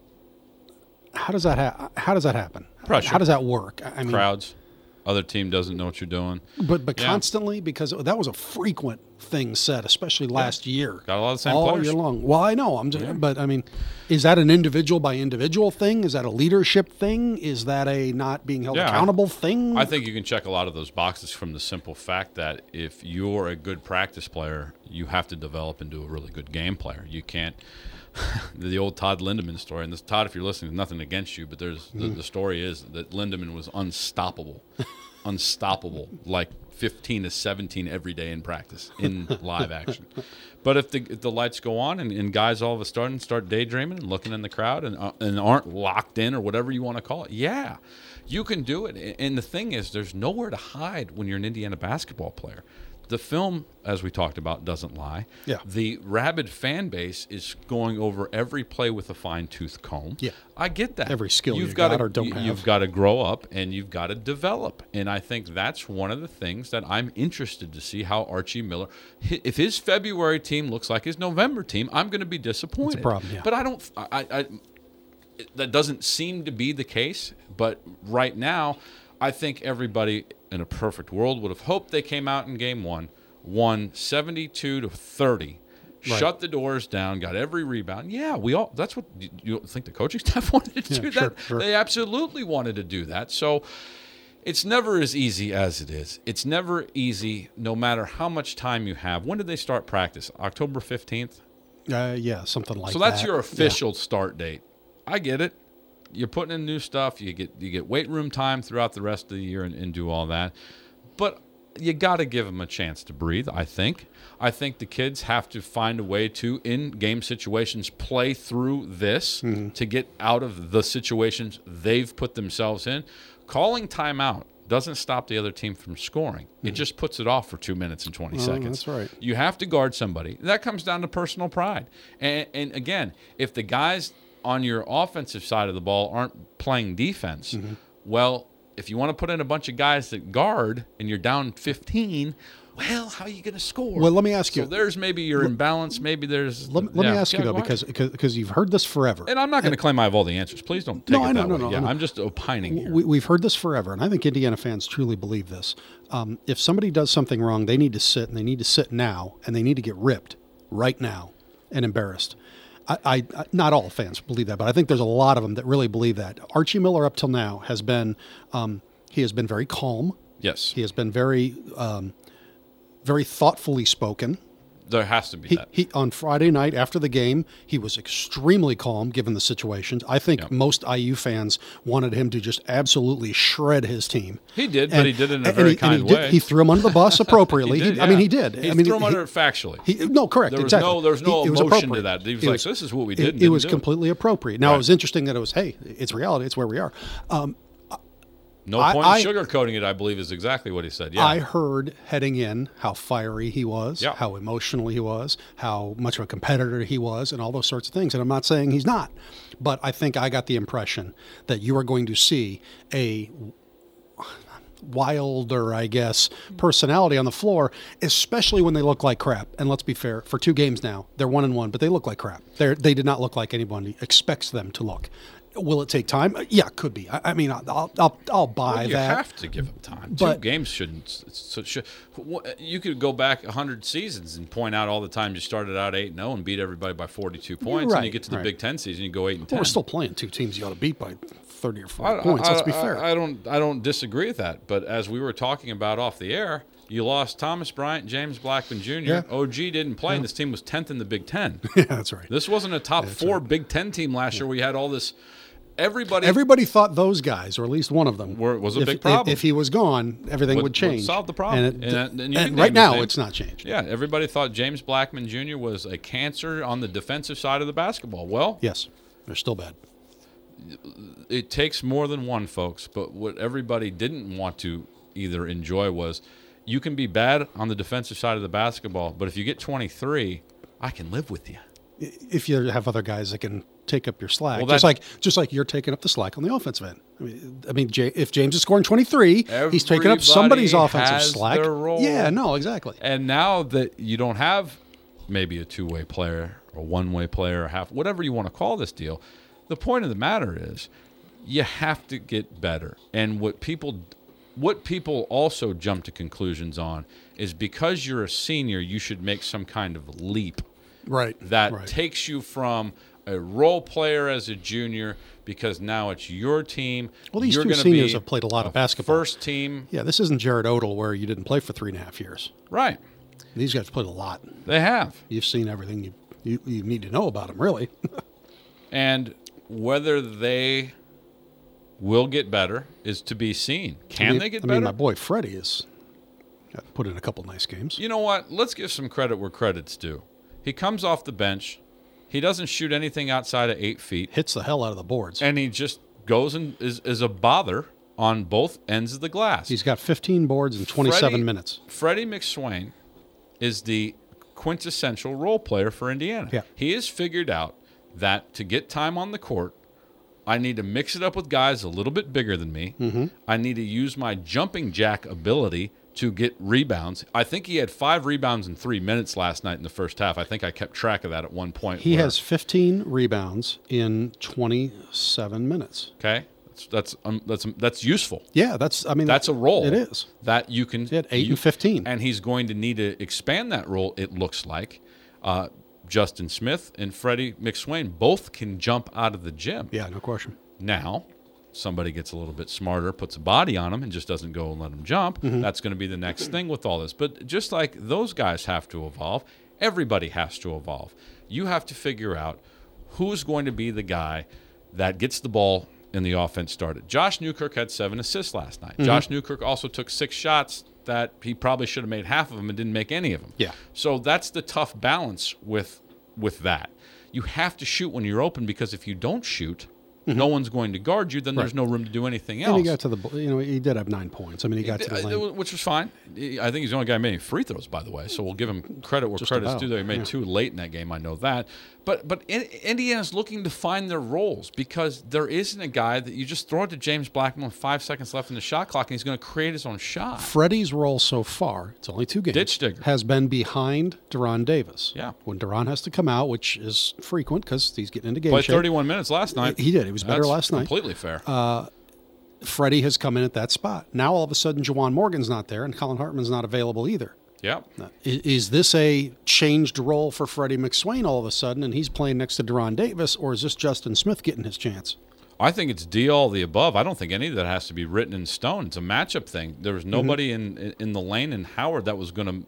happen? Pressure. How does that work? I mean, Crowds. Other team doesn't know what you're doing. but Yeah. constantly, because that was a frequent thing said, especially last year. Got a lot of the same all players. year long. Well, I know. But I mean, is that an individual by individual thing? Is that a leadership thing? Is that a not being held Yeah, accountable thing? I think you can check a lot of those boxes from the simple fact that if you're a good practice player, you have to develop into a really good game player. You can't. The old Todd Lindemann story, and this Todd, if you're listening, nothing against you, but the story is that Lindemann was unstoppable, like 15 to 17 every day in practice in live action. But if the lights go on and guys all of a sudden start daydreaming and looking in the crowd and aren't locked in or whatever you want to call it, yeah, you can do it. And the thing is, there's nowhere to hide when you're an Indiana basketball player. The film, as we talked about, doesn't lie. Yeah. The rabid fan base is going over every play with a fine-tooth comb. Yeah. I get that. Every skill you've you got got to, or don't have. You've got to grow up and you've got to develop. And I think that's one of the things that I'm interested to see how Archie Miller, if his February team looks like his November team, I'm going to be disappointed. It's a problem, yeah. But I don't. That doesn't seem to be the case. But right now, I think everybody in a perfect world would have hoped they came out in game one, won 72-30. Right. Shut the doors down, got every rebound. Yeah, that's what you think the coaching staff wanted to do that? Sure. They absolutely wanted to do that. So it's never as easy as it is. It's never easy no matter how much time you have. When did they start practice? October 15th? Yeah, something like that. So that's your official start date. I get it. You're putting in new stuff. You get weight room time throughout the rest of the year and do all that. But you got to give them a chance to breathe, I think. I think the kids have to find a way to, in game situations, play through this to get out of the situations they've put themselves in. Calling timeout doesn't stop the other team from scoring. It just puts it off for 2 minutes and 20 seconds. That's right. You have to guard somebody. That comes down to personal pride. And again, if the guys on your offensive side of the ball aren't playing defense, well, if you want to put in a bunch of guys that guard and you're down 15, well, how are you going to score? Well, let me ask you. So there's maybe your imbalance. Maybe there's. Let me ask you, though, because you've heard this forever. And I'm not going to claim I have all the answers. Please don't take it that way. Yeah, I'm just opining here. We've heard this forever, and I think Indiana fans truly believe this. If somebody does something wrong, they need to sit, and they need to sit now, and they need to get ripped right now and embarrassed. I not all fans believe that, but I think there's a lot of them that really believe that. Archie Miller, up till now, has been he has been very calm. Yes. He has been very thoughtfully spoken. There has to be that. He on Friday night after the game, he was extremely calm given the situations. I think most IU fans wanted him to just absolutely shred his team. He did, but he did it in a very kind way. He threw him under the bus appropriately. He did. He did. He threw him under it factually. Correct. There was exactly. there was no it was emotion to that. He was like, this is what we did. It was completely appropriate. Now, it was interesting that it was, hey, it's reality. It's where we are. No point in sugarcoating it, I believe, is exactly what he said. Yeah. I heard heading in how fiery he was, Yeah. how emotional he was, how much of a competitor he was, and all those sorts of things. And I'm not saying he's not, but I think I got the impression that you are going to see a wilder, I guess, personality on the floor, especially when they look like crap. And let's be fair, for 2 games now, they're 1-1, but they look like crap. They did not look like anybody expects them to look. Will it take time? Yeah, could be. I mean, I'll buy you that. You have to give them time. But 2 games shouldn't. You could go back 100 seasons and point out all the times you started out 8-0 and beat everybody by 42 points, and you get to the Big Ten season, you go 8-10. We're still playing 2 teams you ought to beat by 30 or 40 points. Let's be fair. I don't disagree with that. But as we were talking about off the air, you lost Thomas Bryant, James Blackman Jr. Yeah. OG didn't play, and this team was 10th in the Big Ten. Yeah, that's right. This wasn't a top 4 Big Ten team last year where you had all this. Everybody thought those guys, or at least one of them, was a big problem. If he was gone, everything would change. Solve the problem. And right now, it's not changed. Yeah, everybody thought James Blackman Jr. was a cancer on the defensive side of the basketball. Well, yes, they're still bad. It takes more than one, folks. But what everybody didn't want to either enjoy was you can be bad on the defensive side of the basketball, but if you get 23, I can live with you. If you have other guys that can take up your slack, Well, just like you're taking up the slack on the offensive end. I mean, if James is scoring 23, he's taking up somebody's offensive slack. Their role. Yeah, no, exactly. And now that you don't have maybe a 2-way player or 1-way player or half, whatever you want to call this deal, the point of the matter is you have to get better. And what people also jump to conclusions on is because you're a senior, you should make some kind of leap. Right. That takes you from a role player as a junior because now it's your team. Well, these 2 seniors have played a lot of basketball. First team. Yeah, this isn't Jared Odell where you didn't play for 3.5 years. Right. These guys played a lot. They have. You've seen everything you need to know about them, really. And whether they will get better is to be seen. Can they get better? I mean, my boy Freddie has put in a couple nice games. You know what? Let's give some credit where credit's due. He comes off the bench. He doesn't shoot anything outside of 8 feet. Hits the hell out of the boards. And he just goes and is a bother on both ends of the glass. He's got 15 boards in 27 minutes. Freddie McSwain is the quintessential role player for Indiana. Yeah. He has figured out that to get time on the court, I need to mix it up with guys a little bit bigger than me. Mm-hmm. I need to use my jumping jack ability to get rebounds. I think he had 5 rebounds in 3 minutes last night in the first half. I think I kept track of that at one point. He has 15 rebounds in 27 minutes. Okay. That's useful. Yeah, that's That's a role. It is. That you can At 8 and 15. And he's going to need to expand that role, it looks like. Justin Smith and Freddie McSwain both can jump out of the gym. Yeah, no question. Now, somebody gets a little bit smarter, puts a body on them, and just doesn't go and let them jump. That's going to be the next thing with all this. But just like those guys have to evolve, everybody has to evolve. You have to figure out who's going to be the guy that gets the ball in the offense started. Josh Newkirk had 7 assists last night. Josh Newkirk also took 6 shots that he probably should have made half of them and didn't make any of them. Yeah. So that's the tough balance with that. You have to shoot when you're open, because if you don't shoot, no one's going to guard you. Then there's no room to do anything else. And he got to he did have 9 points. I mean, he got to the lane, which was fine. I think he's the only guy making free throws, by the way. So we'll give him credit where credit's due. He made 2 late in that game. I know that. But Indiana's looking to find their roles, because there isn't a guy that you just throw it to James Blackmon with 5 seconds left in the shot clock, and he's going to create his own shot. Freddie's role so far, it's only 2 games, Ditch digger. has been behind Deron Davis. Yeah. When Deron has to come out, which is frequent because he's getting into game Played shape. 31 minutes last night. He did. He was better last night. Completely fair. Freddie has come in at that spot. Now all of a sudden, Juwan Morgan's not there, and Colin Hartman's not available either. Yeah. Is this a changed role for Freddie McSwain all of a sudden, and he's playing next to Deron Davis, or is this Justin Smith getting his chance? I think it's D, all the above. I don't think any of that has to be written in stone. It's a matchup thing. There was nobody in the lane in Howard that was going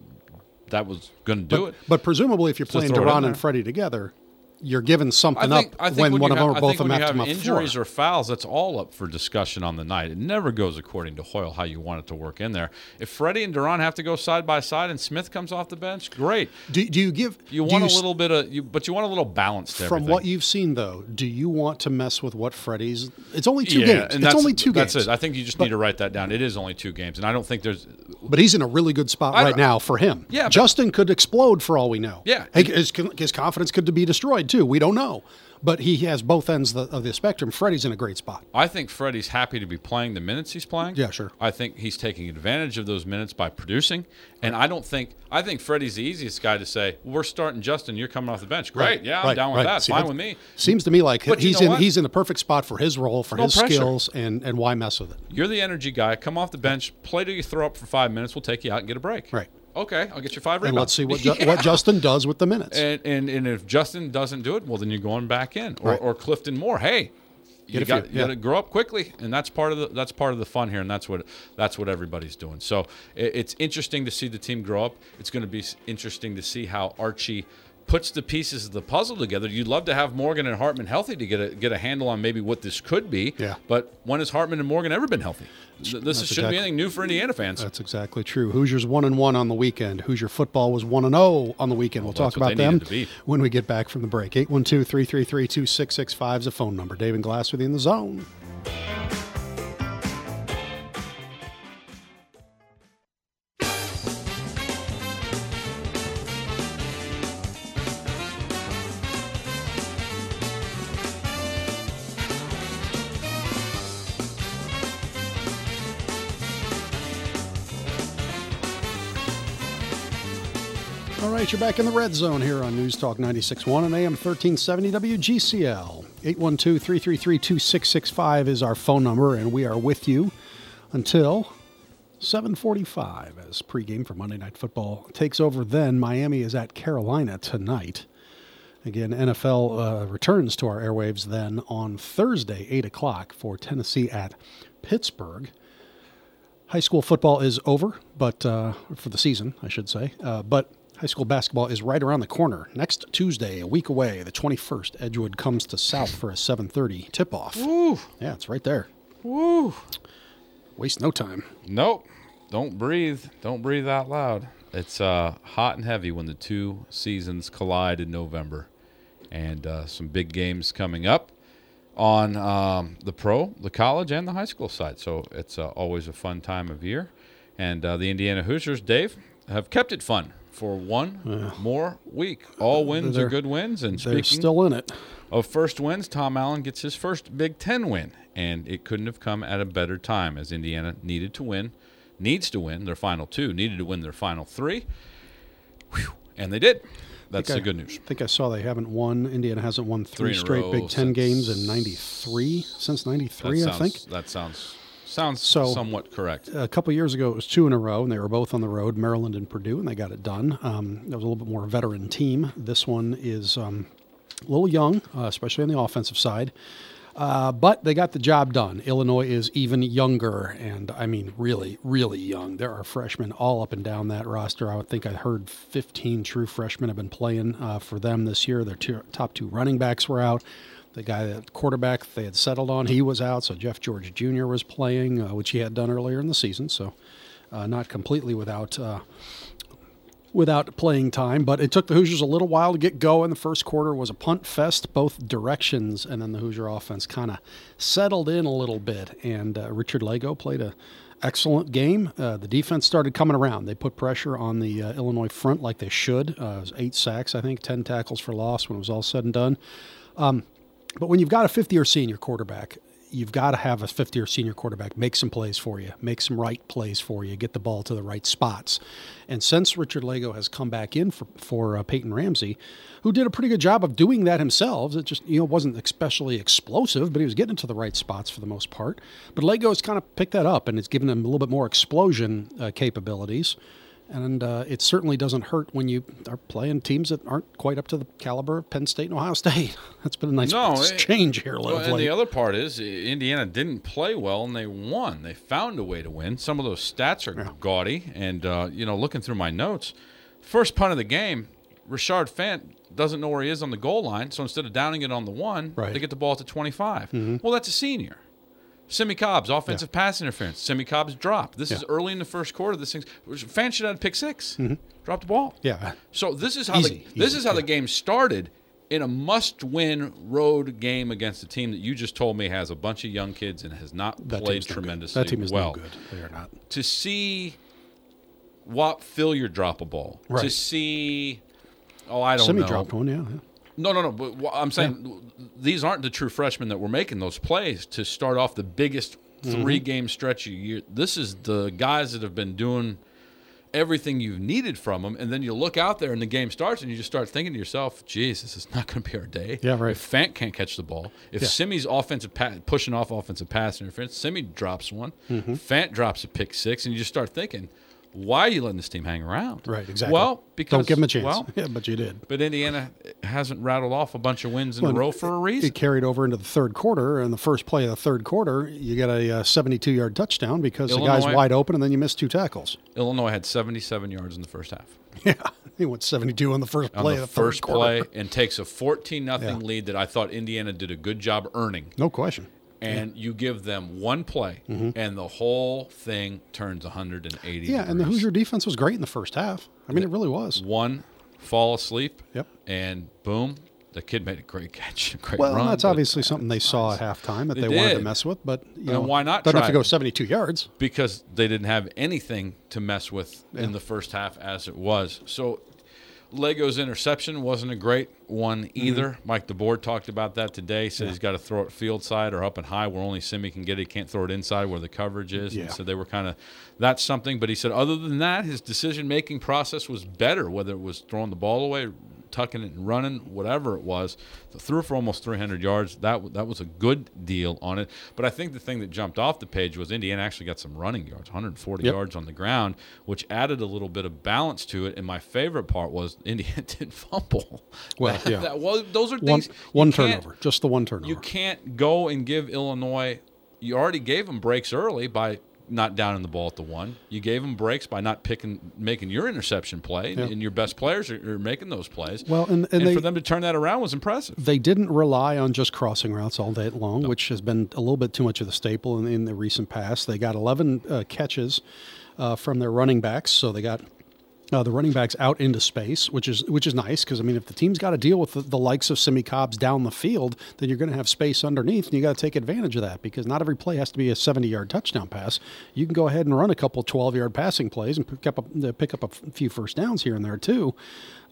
to do it. But presumably, if you're playing Deron and Freddie together, you're giving something up when one of them or both of them have to come up injuries or fouls, that's all up for discussion on the night. It never goes according to Hoyle how you want it to work in there. If Freddie and Deron have to go side by side and Smith comes off the bench, great. Do you give? You want a little bit of, but you want a little balance to everything. From what you've seen, though, do you want to mess with what Freddie's? It's only 2 games. And it's only 2 games. That's it. I think you just need to write that down. It is only 2 games, and I don't think there's. But he's in a really good spot right now for him. Yeah, Justin could explode for all we know. Yeah, his confidence could be destroyed too. We don't know. But he has both ends of the spectrum. Freddie's in a great spot. I think Freddie's happy to be playing the minutes he's playing. Yeah, sure. I think he's taking advantage of those minutes by producing. And I think Freddie's the easiest guy to say, we're starting Justin, you're coming off the bench. Great. Yeah, I'm down with that. Fine with me. Seems to me like he's in the perfect spot for his role, for his skills, and why mess with it? You're the energy guy. Come off the bench, play till you throw up for 5 minutes. We'll take you out and get a break. Right. Okay, I'll get you 5 rebounds. And let's see what Justin does with the minutes. And if Justin doesn't do it, well, then you're going back in. Or Clifton Moore. Hey, you got to grow up quickly, and that's part of the fun here, and that's what everybody's doing. So it's interesting to see the team grow up. It's going to be interesting to see how Archie puts the pieces of the puzzle together. You'd love to have Morgan and Hartman healthy to get a handle on maybe what this could be. Yeah. But when has Hartman and Morgan ever been healthy? This shouldn't be anything new for Indiana fans. That's exactly true. Hoosiers 1-1 on the weekend. Hoosier football was 1-0 on the weekend. We'll talk about them when we get back from the break. 812-333-2665 is a phone number. Dave and Glass with you in the zone. All right, you're back in the red zone here on News Talk 96.1 and AM 1370 WGCL. 812-333-2665 is our phone number, and we are with you until 7:45 as pregame for Monday Night Football takes over. Then Miami is at Carolina tonight. Again, NFL returns to our airwaves then on Thursday, 8 o'clock for Tennessee at Pittsburgh. High school football is over, but for the season, I should say. But high school basketball is right around the corner. Next Tuesday, a week away, the 21st, Edgewood comes to South for a 7:30 tip-off. Woo. Yeah, it's right there. Woo. Waste no time. Nope. Don't breathe. Don't breathe out loud. It's hot and heavy when the 2 seasons collide in November. And some big games coming up on the college, and the high school side. So it's always a fun time of year. And the Indiana Hoosiers, Dave, have kept it fun for one more week. All wins are good wins. And they're still in it. Of first wins, Tom Allen gets his first Big Ten win. And it couldn't have come at a better time, as Indiana needs to win their final 2, needed to win their final 3. Whew. And they did. That's the good news. I think I saw they haven't won. Indiana hasn't won three in a straight row Big Ten games in since- '93. Since '93, I think. That sounds So- somewhat correct. A couple of years ago, it was 2 in a row, and they were both on the road, Maryland and Purdue, and they got it done. That was a little bit more veteran team. This one is a little young, especially on the offensive side. But they got the job done. Illinois is even younger, and I mean really, really young. There are freshmen all up and down that roster. I would think I heard 15 true freshmen have been playing for them this year. Their top 2 running backs were out. The guy, that quarterback they had settled on, he was out. So Jeff George Jr. was playing, which he had done earlier in the season. So not completely without playing time, but it took the Hoosiers a little while to get going. The first quarter was a punt fest, both directions, and then the Hoosier offense kind of settled in a little bit, and Richard Lego played an excellent game. The defense started coming around. They put pressure on the Illinois front like they should. It was 8 sacks, I think, 10 tackles for loss when it was all said and done. But when you've got a fifth-year senior quarterback, you've got to have a fifth-year senior quarterback make some plays for you, make some right plays for you, get the ball to the right spots. And since Richard Lego has come back in for Peyton Ramsey, who did a pretty good job of doing that himself, it just wasn't especially explosive, but he was getting to the right spots for the most part. But Lego has kind of picked that up, and it's given him a little bit more explosion capabilities. And it certainly doesn't hurt when you are playing teams that aren't quite up to the caliber of Penn State and Ohio State. That's been a nice change here lately. And the other part is Indiana didn't play well, and they won. They found a way to win. Some of those stats are gaudy. And, looking through my notes, first punt of the game, Rashard Fant doesn't know where he is on the goal line, so instead of downing it on the 1, they get the ball to 25. Mm-hmm. Well, that's a senior. Simi Cobbs, offensive pass interference. Simi Cobbs dropped. This is early in the first quarter. This thing, Fant should have pick 6. Mm-hmm. Dropped the ball. Yeah. So this is how the game started in a must-win road game against a team that you just told me has a bunch of young kids and has not played tremendously well. That team is no good. They are not. To see Whop Philyor drop a ball. Right. To see, I don't know. Simi dropped one, yeah. No. But I'm saying these aren't the true freshmen that were making those plays to start off the biggest 3-game stretch of year. This is the guys that have been doing everything you've needed from them, and then you look out there and the game starts and you just start thinking to yourself, geez, this is not going to be our day. Yeah, right. If Fant can't catch the ball, if Simi's pushing off offensive pass interference, Simi drops one, Fant drops a pick 6, and you just start thinking, why are you letting this team hang around? Right, exactly. Well, because don't give them a chance. Well, yeah, but you did. But Indiana hasn't rattled off a bunch of wins in a row for a reason. It carried over into the third quarter, and the first play of the third quarter, you get a 72-yard touchdown because the guy's wide open, and then you miss 2 tackles. Illinois had 77 yards in the first half. Yeah, he went 72 on the first play of the first third quarter. play, and takes a 14-0 lead that I thought Indiana did a good job earning. No question. And you give them one play, and the whole thing turns 180 degrees. And the Hoosier defense was great in the first half. I mean, it really was. One fall asleep, Yep. and boom, the kid made a great catch, a great Well, run. that's obviously something they saw at halftime that they wanted to mess with. But why not doesn't try have to go it? 72 yards. Because they didn't have anything to mess with in the first half as it was. So Lego's interception wasn't a great one either. Mike DeBoer talked about that today. Said he's got to throw it field side or up and high where only Simi can get it. He can't throw it inside where the coverage is. Yeah. And so they were kind of – that's something. But he said other than that, his decision-making process was better, whether it was throwing the ball away, tucking it and running, whatever it was. So threw for almost 300 yards. That was a good deal on it. But I think the thing that jumped off the page was Indiana actually got some running yards, 140 yards on the ground, which added a little bit of balance to it. And my favorite part was Indiana didn't fumble. Well, those are things. One turnover, just the one turnover. You can't go and give Illinois – you already gave them breaks early by – not downing the ball at the 1. You gave them breaks by not making your interception play, and your best players are making those plays. Well, and for them to turn that around was impressive. They didn't rely on just crossing routes all day long, which has been a little bit too much of the staple in the recent past. They got 11 catches from their running backs, so they got the running backs out into space, which is nice because, I mean, if the team's got to deal with the likes of Simi Cobbs down the field, then you're going to have space underneath, and you got to take advantage of that because not every play has to be a 70-yard touchdown pass. You can go ahead and run a couple 12-yard passing plays and pick up a few first downs here and there too.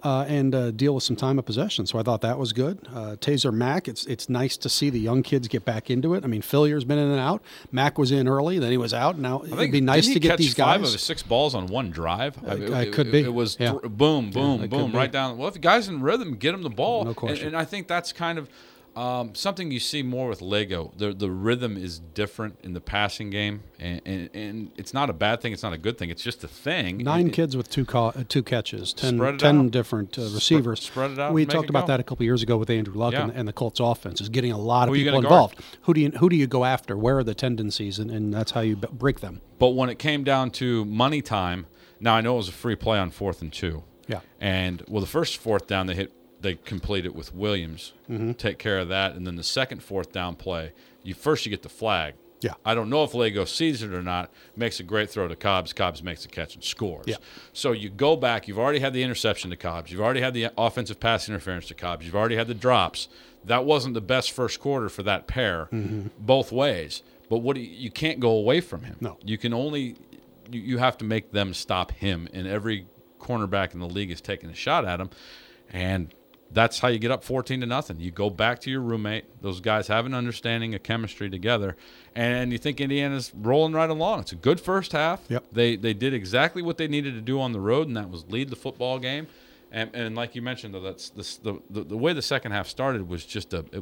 and deal with some time of possession. So I thought that was good. Taser Mack, it's nice to see the young kids get back into it. I mean, Fillier's been in and out. Mack was in early, then he was out. Now it'd be nice to get these guys. 5 of his 6 balls on one drive. It could be. It was boom, boom, boom, right down. Well, if the guy's in rhythm, get him the ball. No question. And I think that's kind of something you see more with Lego. The rhythm is different in the passing game, and it's not a bad thing. It's not a good thing. It's just a thing. 9 kids with 2 catches, 10 different receivers. Spread it out. We talked about that a couple years ago with Andrew Luck and the Colts offense is getting a lot of Who people involved. Who do you go after? Where are the tendencies, and that's how you break them. But when it came down to money time, now I know it was a free play on 4th and 2. Yeah. And the first 4th down they complete it with Williams, take care of that, and then the second 4th down play, you get the flag. Yeah. I don't know if Lego sees it or not. Makes a great throw to Cobbs. Cobbs makes the catch and scores. Yeah. So you go back. You've already had the interception to Cobbs. You've already had the offensive pass interference to Cobbs. You've already had the drops. That wasn't the best first quarter for that pair, both ways. But you can't go away from him. No. You can only you have to make them stop him, and every cornerback in the league is taking a shot at him, and that's how you get up 14-0. You go back to your roommate. Those guys have an understanding of chemistry together, and you think Indiana's rolling right along. It's a good first half. Yep. They did exactly what they needed to do on the road, and that was lead the football game. And like you mentioned, though, that's the way the second half started was just a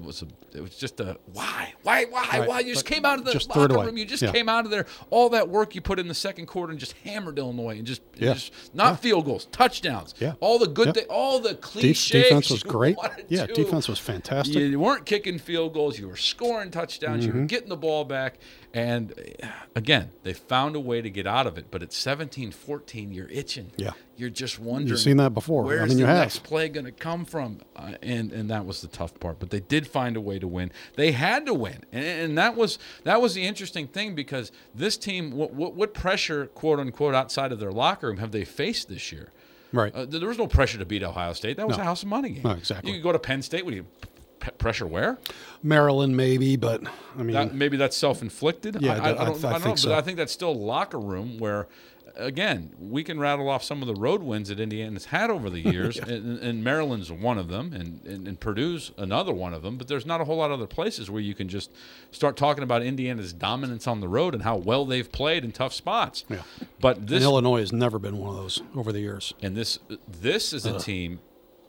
why you just came out of the locker room, you just came out of there, all that work you put in the second quarter and just hammered Illinois and just field goals, touchdowns, all the good all the cliches. Defense was great. Defense was fantastic. You weren't kicking field goals, you were scoring touchdowns, you were getting the ball back, and again they found a way to get out of it. But at 17-14, you're itching. Yeah. You're just wondering. You've seen that before. Where's the next play going to come from? And that was the tough part. But they did find a way to win. They had to win, and that was the interesting thing, because this team, what pressure, quote unquote, outside of their locker room have they faced this year? Right. There was no pressure to beat Ohio State. That was a house of money game. No, exactly. You could go to Penn State. What do you pressure where? Maryland, maybe, but I mean, maybe that's self-inflicted. Yeah, I don't think know, so. but I think that's still locker room where. Again, we can rattle off some of the road wins that Indiana's had over the years, and Maryland's one of them, and Purdue's another one of them. But there's not a whole lot of other places where you can just start talking about Indiana's dominance on the road and how well they've played in tough spots. Yeah. But and Illinois has never been one of those over the years. And this is a team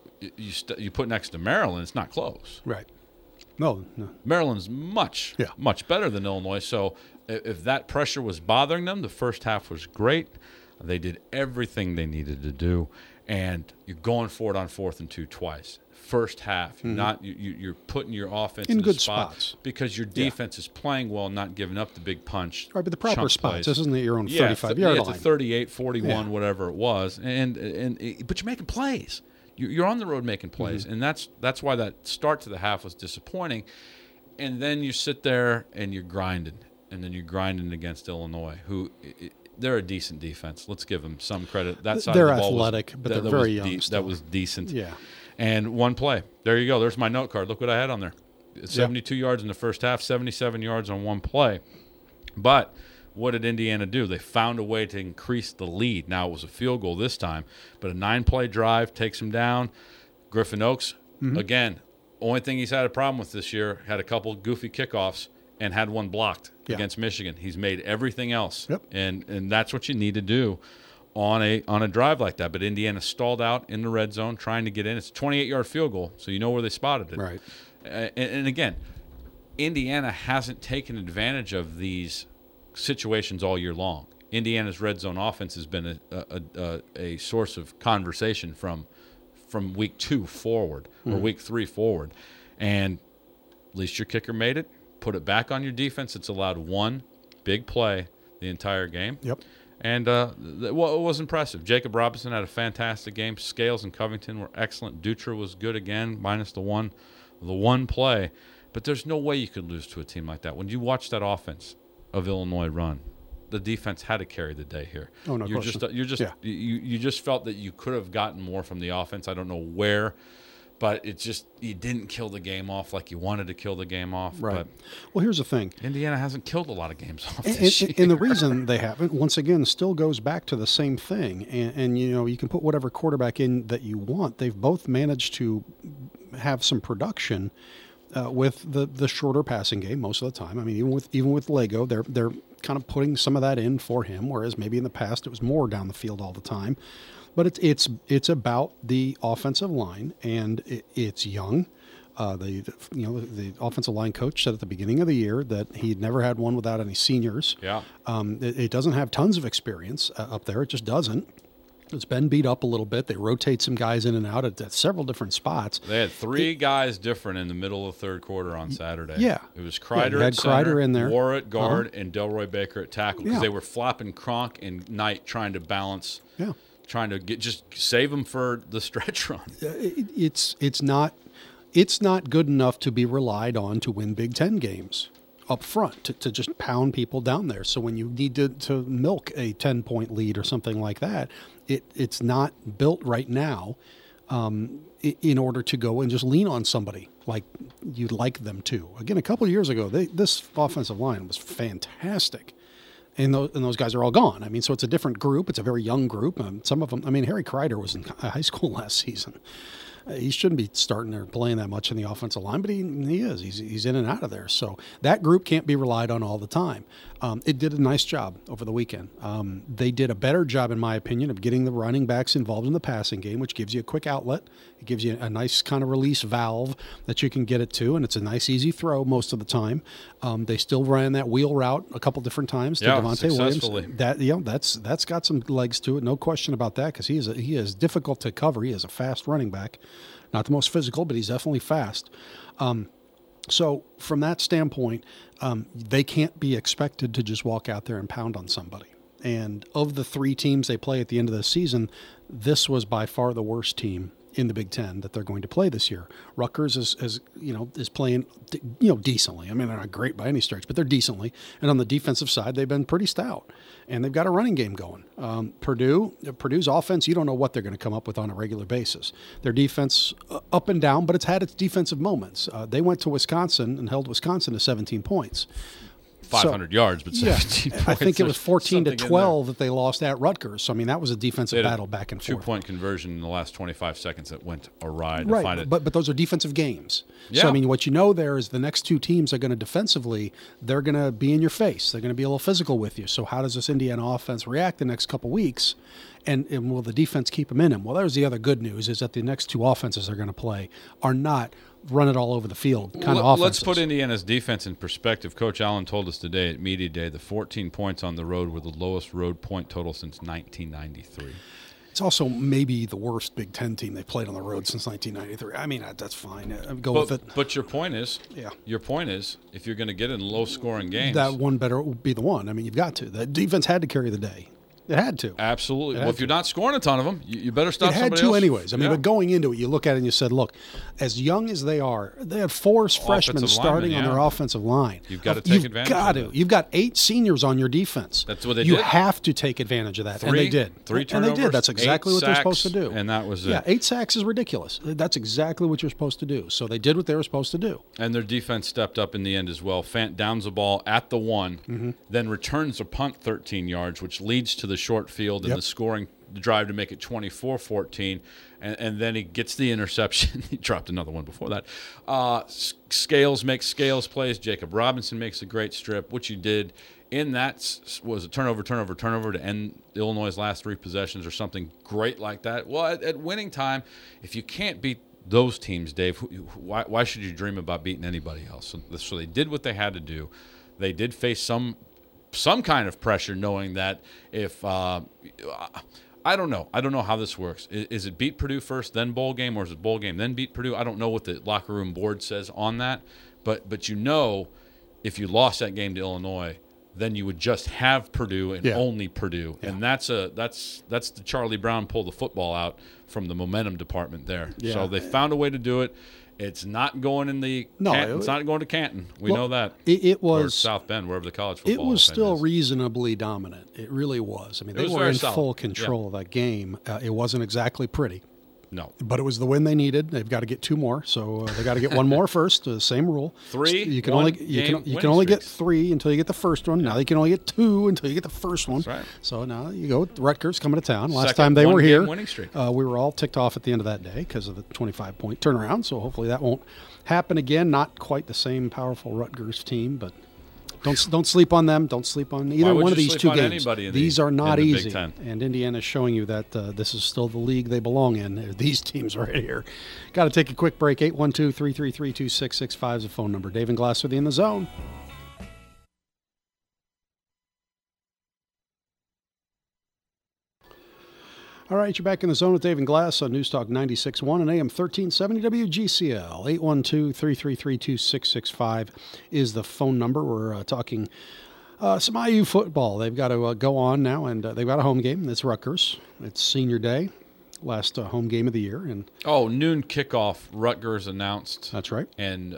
you put next to Maryland. It's not close. Right. No. Maryland's much better than Illinois. So if that pressure was bothering them, the first half was great. They did everything they needed to do, and you're going for it on 4th and 2 twice. First half, you're putting your offense in good spot spots because your defense is playing well, not giving up the big punch. Right, but the proper spots. Plays. This isn't your own 35-yard line. It's a 38, 41, whatever it was, but you're making plays. You're on the road making plays, and that's why that start to the half was disappointing. And then you sit there and you're grinding, and then you're grinding against Illinois, who they're a decent defense. Let's give them some credit. That side they're of the ball athletic, but they're very young. That was decent. Yeah. And one play. There you go. There's my note card. Look what I had on there. 72 yards in the first half, 77 yards on one play. But what did Indiana do? They found a way to increase the lead. Now it was a field goal this time, but a 9-play drive takes them down. Griffin Oaks, again, only thing he's had a problem with this year, had a couple goofy kickoffs and had one blocked against Michigan. He's made everything else, and that's what you need to do on a drive like that. But Indiana stalled out in the red zone trying to get in. It's a 28-yard field goal, so you know where they spotted it. Right. And again, Indiana hasn't taken advantage of these situations all year long. Indiana's red zone offense has been a source of conversation from week 2 forward or week 3 forward, and at least your kicker made it. Put it back on your defense. It's allowed one big play the entire game. Yep. And it was impressive. Jacob Robinson had a fantastic game. Scales and Covington were excellent. Dutra was good again, minus the one play. But there's no way you could lose to a team like that. When you watch that offense of Illinois run, the defense had to carry the day here. Oh, no question. You just felt that you could have gotten more from the offense. I don't know where, but it just, you didn't kill the game off like you wanted to kill the game off. Right. But Well, here's the thing. Indiana hasn't killed a lot of games off this year. And the reason they haven't, once again, still goes back to the same thing. And you can put whatever quarterback in that you want. They've both managed to have some production with the shorter passing game most of the time. I mean, even with Lego, they're kind of putting some of that in for him, whereas maybe in the past it was more down the field all the time. But it's about the offensive line, and it's young. The offensive line coach said at the beginning of the year that he'd never had one without any seniors. Yeah. It doesn't have tons of experience up there. It just doesn't. It's been beat up a little bit. They rotate some guys in and out at several different spots. They had three guys different in the middle of the third quarter on Saturday. Yeah. It was Kreider you had at center, Kreider in there. War at guard, and Delroy Baker at tackle, because Yeah. they were flopping Kronk and Knight trying to balance, Yeah. trying to just save them for the stretch run. It's not good enough to be relied on to win Big Ten games up front, to just pound people down there. So when you need to milk a 10-point lead or something like that, it's not built right now in order to go and just lean on somebody like you'd like them to. Again, a couple of years ago, this offensive line was fantastic. And those guys are all gone. I mean, so it's a different group. It's a very young group. Some of them, I mean, Harry Kreider was in high school last season. He shouldn't be starting or playing that much in the offensive line, but he is. He's in and out of there. So that group can't be relied on all the time. It did a nice job over the weekend. They did a better job, in my opinion, of getting the running backs involved in the passing game, which gives you a quick outlet. It gives you a nice kind of release valve that you can get it to, and it's a nice, easy throw most of the time. They still ran that wheel route a couple different times to Devontae Williams. That's got some legs to it, no question about that, because he is difficult to cover. He is a fast running back. Not the most physical, but he's definitely fast. So from that standpoint, they can't be expected to just walk out there and pound on somebody. And of the three teams they play at the end of the season, this was by far the worst team in the Big Ten that they're going to play this year. Rutgers is playing, decently. I mean, they're not great by any stretch, but they're decently. And on the defensive side, they've been pretty stout. And they've got a running game going. Purdue's offense, you don't know what they're going to come up with on a regular basis. Their defense, up and down, but it's had its defensive moments. They went to Wisconsin and held Wisconsin to 17 points. 500 yards, but 17 points. I think it was 14-12 that they lost at Rutgers. So, I mean, that was a defensive battle back and forth. 2-point conversion in the last 25 seconds that went awry. Right, but those are defensive games. Yeah. So, I mean, what you know there is the next two teams are going to defensively, they're going to be in your face. They're going to be a little physical with you. So how does this Indiana offense react the next couple weeks? And will the defense keep them in him? Well, there's the other good news is that the next two offenses they're going to play are not run it all over the field kind of offenses. Let's put Indiana's defense in perspective. Coach Allen told us today at Media Day the 14 points on the road were the lowest road point total since 1993. It's also maybe the worst Big Ten team they played on the road since 1993. I mean, that's fine. Go with it. But your point is, if you're going to get in low-scoring games, that one better be the one. I mean, you've got to. The defense had to carry the day. It had to. Absolutely. If you're not scoring a ton of them, you better stop somebody else. It had to anyways. I mean, but going into it, you look at it and you said, look, as young as they are, they had four freshmen starting on their offensive line. You've got to take advantage of that. You've got 8 seniors on your defense. That's what they did. You have to take advantage of that, and they did. 3 turnovers, and they did. That's exactly what they're supposed to do. And that was it. Yeah, 8 sacks is ridiculous. That's exactly what you're supposed to do. So they did what they were supposed to do. And their defense stepped up in the end as well. Fant downs the ball at the 1, then returns a punt 13 yards, which leads to the short field and the scoring drive to make it 24-14. And then he gets the interception. He dropped another one before that. Scales makes Scales plays. Jacob Robinson makes a great strip. What you did in that was a turnover to end Illinois' last 3 possessions or something great like that. Well, at winning time, if you can't beat those teams, Dave, why should you dream about beating anybody else? So they did what they had to do. They did face some kind of pressure, knowing that if I don't know how this works. Is it beat Purdue first, then bowl game, or is it bowl game, then beat Purdue? I don't know what the locker room board says on that, but if you lost that game to Illinois, then you would just have Purdue and only Purdue, and that's the Charlie Brown pull the football out from the momentum department there. Yeah. So they found a way to do it. It's not going it's not going to Canton. We know that. It was or South Bend, wherever the college football. It was still reasonably dominant. It really was. I mean, they were in full control of that game. It wasn't exactly pretty. No. But it was the win they needed. They've got to get 2 more, so they got to get 1 more first. Same rule. 3. You can only get 3 until you get the first one. Now you can only get 2 until you get the first one. That's right. So now you go with Rutgers coming to town. Last Second time they were here, winning streak. we were all ticked off at the end of that day because of the 25-point turnaround. So hopefully that won't happen again. Not quite the same powerful Rutgers team, but. Don't sleep on them. Don't sleep on either one of these 2 games. These are not easy. And Indiana is showing you that this is still the league they belong in. These teams right here. Got to take a quick break. 812-333-2665 is the phone number. Dave and Glass with you in the zone. All right, you're back in the zone with Dave and Glass on News Talk 96.1 and AM 1370 WGCL. 812-333-2665 is the phone number. We're talking some IU football. They've got to go on now, and they've got a home game. It's Rutgers. It's senior day, last home game of the year. And noon kickoff. Rutgers announced. That's right. And,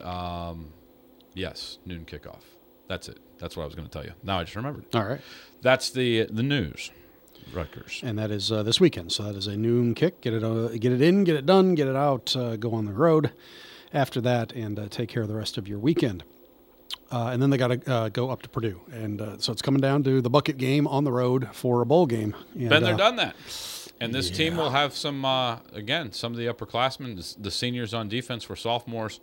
yes, noon kickoff. That's it. That's what I was going to tell you. Now I just remembered. All right. That's the news. Rutgers. And that is this weekend. So that is a noon kick. Get it in, get it done, get it out, go on the road after that, and take care of the rest of your weekend. And then they got to go up to Purdue. And so it's coming down to the bucket game on the road for a bowl game. And, been there, done that. And this team will have some, again, some of the upperclassmen, the seniors on defense were sophomores,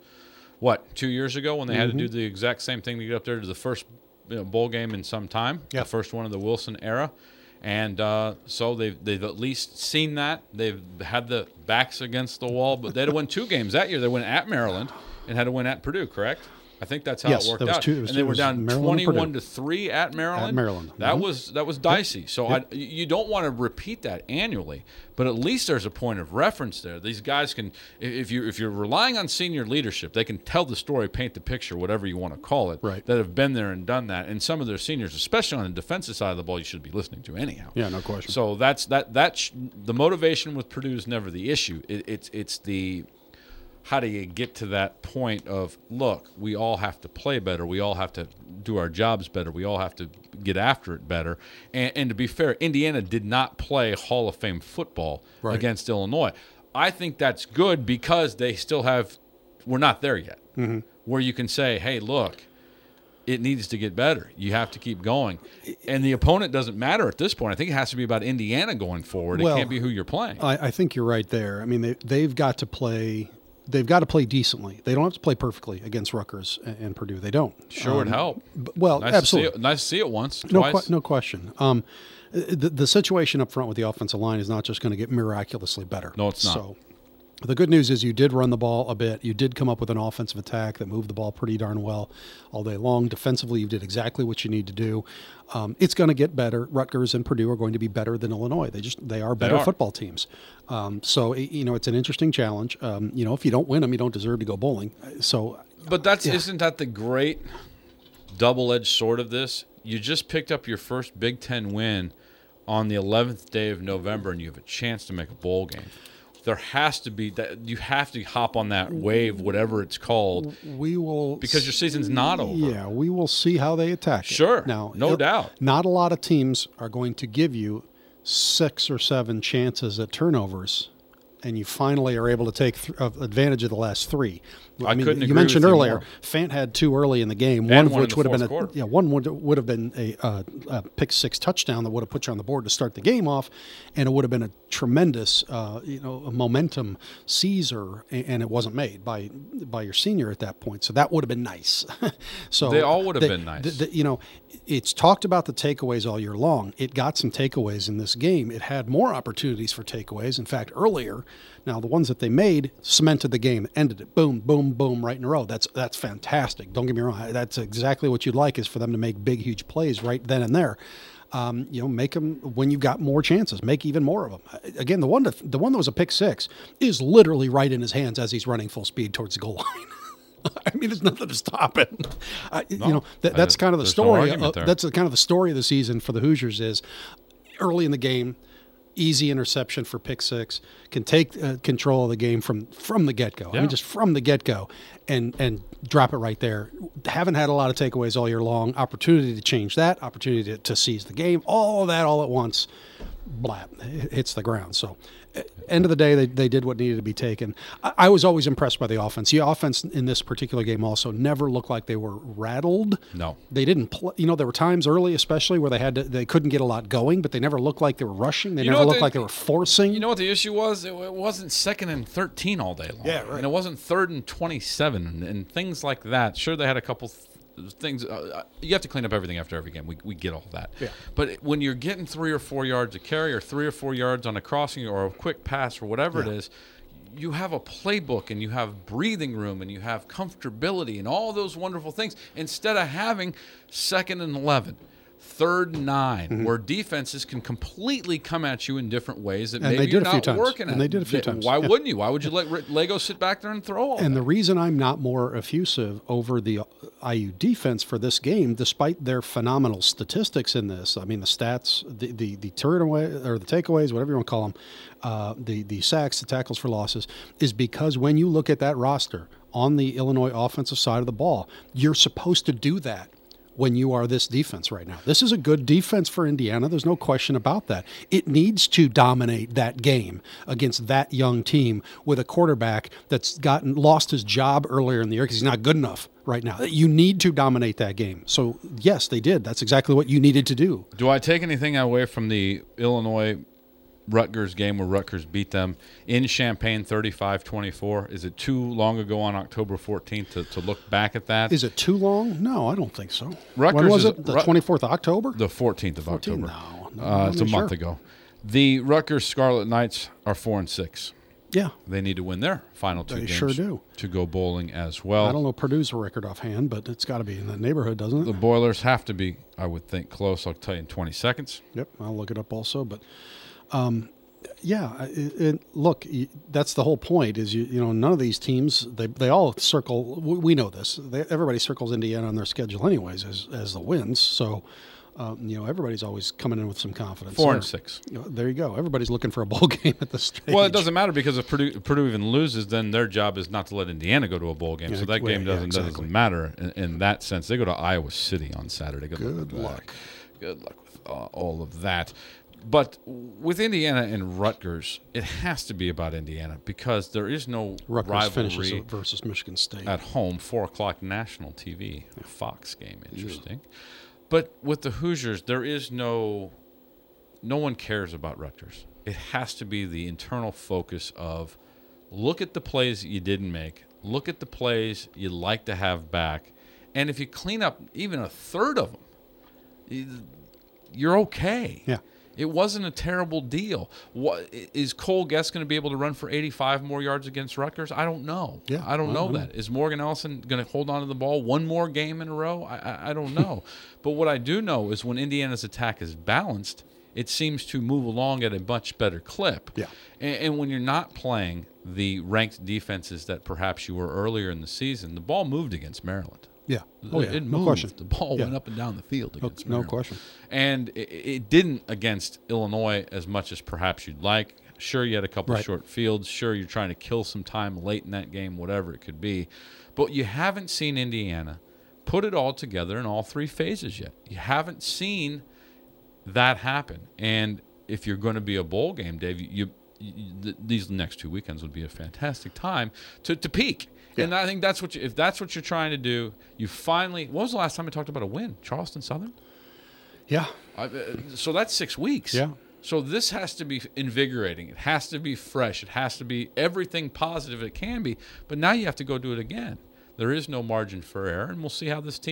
2 years ago when they had to do the exact same thing to get up there to the first bowl game in some time, the first one of the Wilson era. And so they've at least seen that. They've had the backs against the wall, but they had to win 2 games that year. They went at Maryland and had to win at Purdue, correct? I think that's how it worked out. And they were down 21-3 at Maryland. At Maryland. That was dicey. So you don't want to repeat that annually, but at least there's a point of reference there. These guys can, if you're relying on senior leadership, they can tell the story, paint the picture, whatever you want to call it, right, that have been there and done that. And some of their seniors, especially on the defensive side of the ball, you should be listening to anyhow. Yeah, no question. So that's the motivation with Purdue is never the issue. It's the how do you get to that point of, look, we all have to play better. We all have to do our jobs better. We all have to get after it better. And to be fair, Indiana did not play Hall of Fame football against Illinois. I think that's good because they still we're not there yet, where you can say, hey, look, it needs to get better. You have to keep going. And the opponent doesn't matter at this point. I think it has to be about Indiana going forward. It can't be who you're playing. I think you're right there. I mean, they've got to play. They've got to play decently. They don't have to play perfectly against Rutgers and Purdue. They don't. Sure would help. Absolutely. Nice to see it once, twice. No question. The situation up front with the offensive line is not just going to get miraculously better. No, it's not. So the good news is you did run the ball a bit. You did come up with an offensive attack that moved the ball pretty darn well all day long. Defensively, you did exactly what you need to do. It's going to get better. Rutgers and Purdue are going to be better than Illinois. They are better football teams. So it's an interesting challenge. If you don't win them, you don't deserve to go bowling. But isn't that the great double-edged sword of this? You just picked up your first Big Ten win on the 11th day of November, and you have a chance to make a bowl game. There has to be that. You have to hop on that wave, whatever it's called. We will, because your season's not over. Yeah, we will see how they attack it. Sure, now, no doubt. Not a lot of teams are going to give you 6 or 7 chances at turnovers, and you finally are able to take advantage of the last 3. I couldn't agree you mentioned with you earlier, more. Fant had 2 early in the game, and one of which would have been one would have been a pick 6 touchdown that would have put you on the board to start the game off, and it would have been a tremendous a momentum seizer, and it wasn't made by your senior at that point. So that would have been nice. So they all would have been nice. It's talked about the takeaways all year long. It got some takeaways in this game. It had more opportunities for takeaways. In fact, earlier, now the ones that they made cemented the game, ended it. Boom, boom, boom, right in a row. That's fantastic. Don't get me wrong. That's exactly what you'd like, is for them to make big, huge plays right then and there. Make them when you've got more chances. Make even more of them. Again, the one that was a pick 6 is literally right in his hands as he's running full speed towards the goal line. I mean, there's nothing to stop it. That's kind of the story. That's kind of the story of the season for the Hoosiers. Is early in the game, easy interception for pick 6, can take control of the game from the get-go. Yeah. I mean, just from the get-go, and drop it right there. Haven't had a lot of takeaways all year long. Opportunity to change that. Opportunity to seize the game. All of that all at once. blah, it hits the ground. So, end of the day, they did what needed to be taken. I was always impressed by the offense. The offense in this particular game also never looked like they were rattled. No. They didn't play. There were times early, especially, where they couldn't get a lot going, but they never looked like they were rushing. They never looked like they were forcing. You know what the issue was? It wasn't 2nd and 13 all day long. Yeah, right. And it wasn't 3rd and 27 and things like that. Sure, they had a couple things. You have to clean up everything after every game. We get all that. Yeah. But when you're getting 3 or 4 yards a carry, or 3 or 4 yards on a crossing, or a quick pass, or whatever it is, you have a playbook, and you have breathing room, and you have comfortability, and all those wonderful things, instead of having 2nd and 11, 3rd and 9, where defenses can completely come at you in different ways that maybe you're not working at. And they did a few times. Why wouldn't you? Why would you let Lego sit back there and throw all And that? the reason I'm not more effusive over the IU defense for this game, despite their phenomenal statistics in this, I mean, the stats, the turn away, or the takeaways, whatever you want to call them, the sacks, the tackles for losses, is because when you look at that roster on the Illinois offensive side of the ball, you're supposed to do that when you are this defense right now. This is a good defense for Indiana. There's no question about that. It needs to dominate that game against that young team with a quarterback that's lost his job earlier in the year because he's not good enough right now. You need to dominate that game. So, yes, they did. That's exactly what you needed to do. Do I take anything away from the Illinois Rutgers game where Rutgers beat them in Champaign 35-24? Is it too long ago on October 14th to look back at that? Is it too long? No, I don't think so. Rutgers when was it? The 24th of October? The 14th of 14? October. No, it's a month ago. The Rutgers Scarlet Knights are 4-6. Yeah. They need to win their final 2 games sure do. to go bowling as well. I don't know Purdue's record offhand, but it's got to be in that neighborhood, doesn't it? The Boilers have to be, I would think, close. I'll tell you in 20 seconds. Yep, I'll look it up also. But, look, that's the whole point is, none of these teams, they all circle, we know this, everybody circles Indiana on their schedule anyways as the wins. So, everybody's always coming in with some confidence. 4-6. There you go. Everybody's looking for a bowl game at this stage. Well, it doesn't matter because if Purdue even loses, then their job is not to let Indiana go to a bowl game. So that game doesn't matter in that sense. They go to Iowa City on Saturday. Good luck. Good luck with all of that. But with Indiana and Rutgers, it has to be about Indiana because there is no Rutgers finishes rivalry versus Michigan State at home. 4:00 national TV, a Fox game. Interesting. But with the Hoosiers, there is no one cares about Rutgers. It has to be the internal focus of look at the plays you didn't make, look at the plays you'd like to have back, and if you clean up even a third of them, you're okay. Yeah. It wasn't a terrible deal. What is Cole Guest going to be able to run for 85 more yards against Rutgers? I don't know. Yeah, I don't know that. Is Morgan Ellison going to hold on to the ball one more game in a row? I don't know. But what I do know is when Indiana's attack is balanced, it seems to move along at a much better clip. Yeah. And when you're not playing the ranked defenses that perhaps you were earlier in the season, the ball moved against Maryland. Yeah. It moved. No question. The ball went up and down the field against Maryland. No question. And it didn't against Illinois as much as perhaps you'd like. Sure, you had a couple of short fields. Sure, you're trying to kill some time late in that game, whatever it could be. But you haven't seen Indiana put it all together in all 3 phases yet. You haven't seen that happen. And if you're going to be a bowl game, Dave, these next 2 weekends would be a fantastic time to peak. Yeah. And I think that's what if that's what you're trying to do, you finally. When was the last time we talked about a win? Charleston Southern. Yeah. So that's 6 weeks. Yeah. So this has to be invigorating. It has to be fresh. It has to be everything positive it can be. But now you have to go do it again. There is no margin for error, and we'll see how this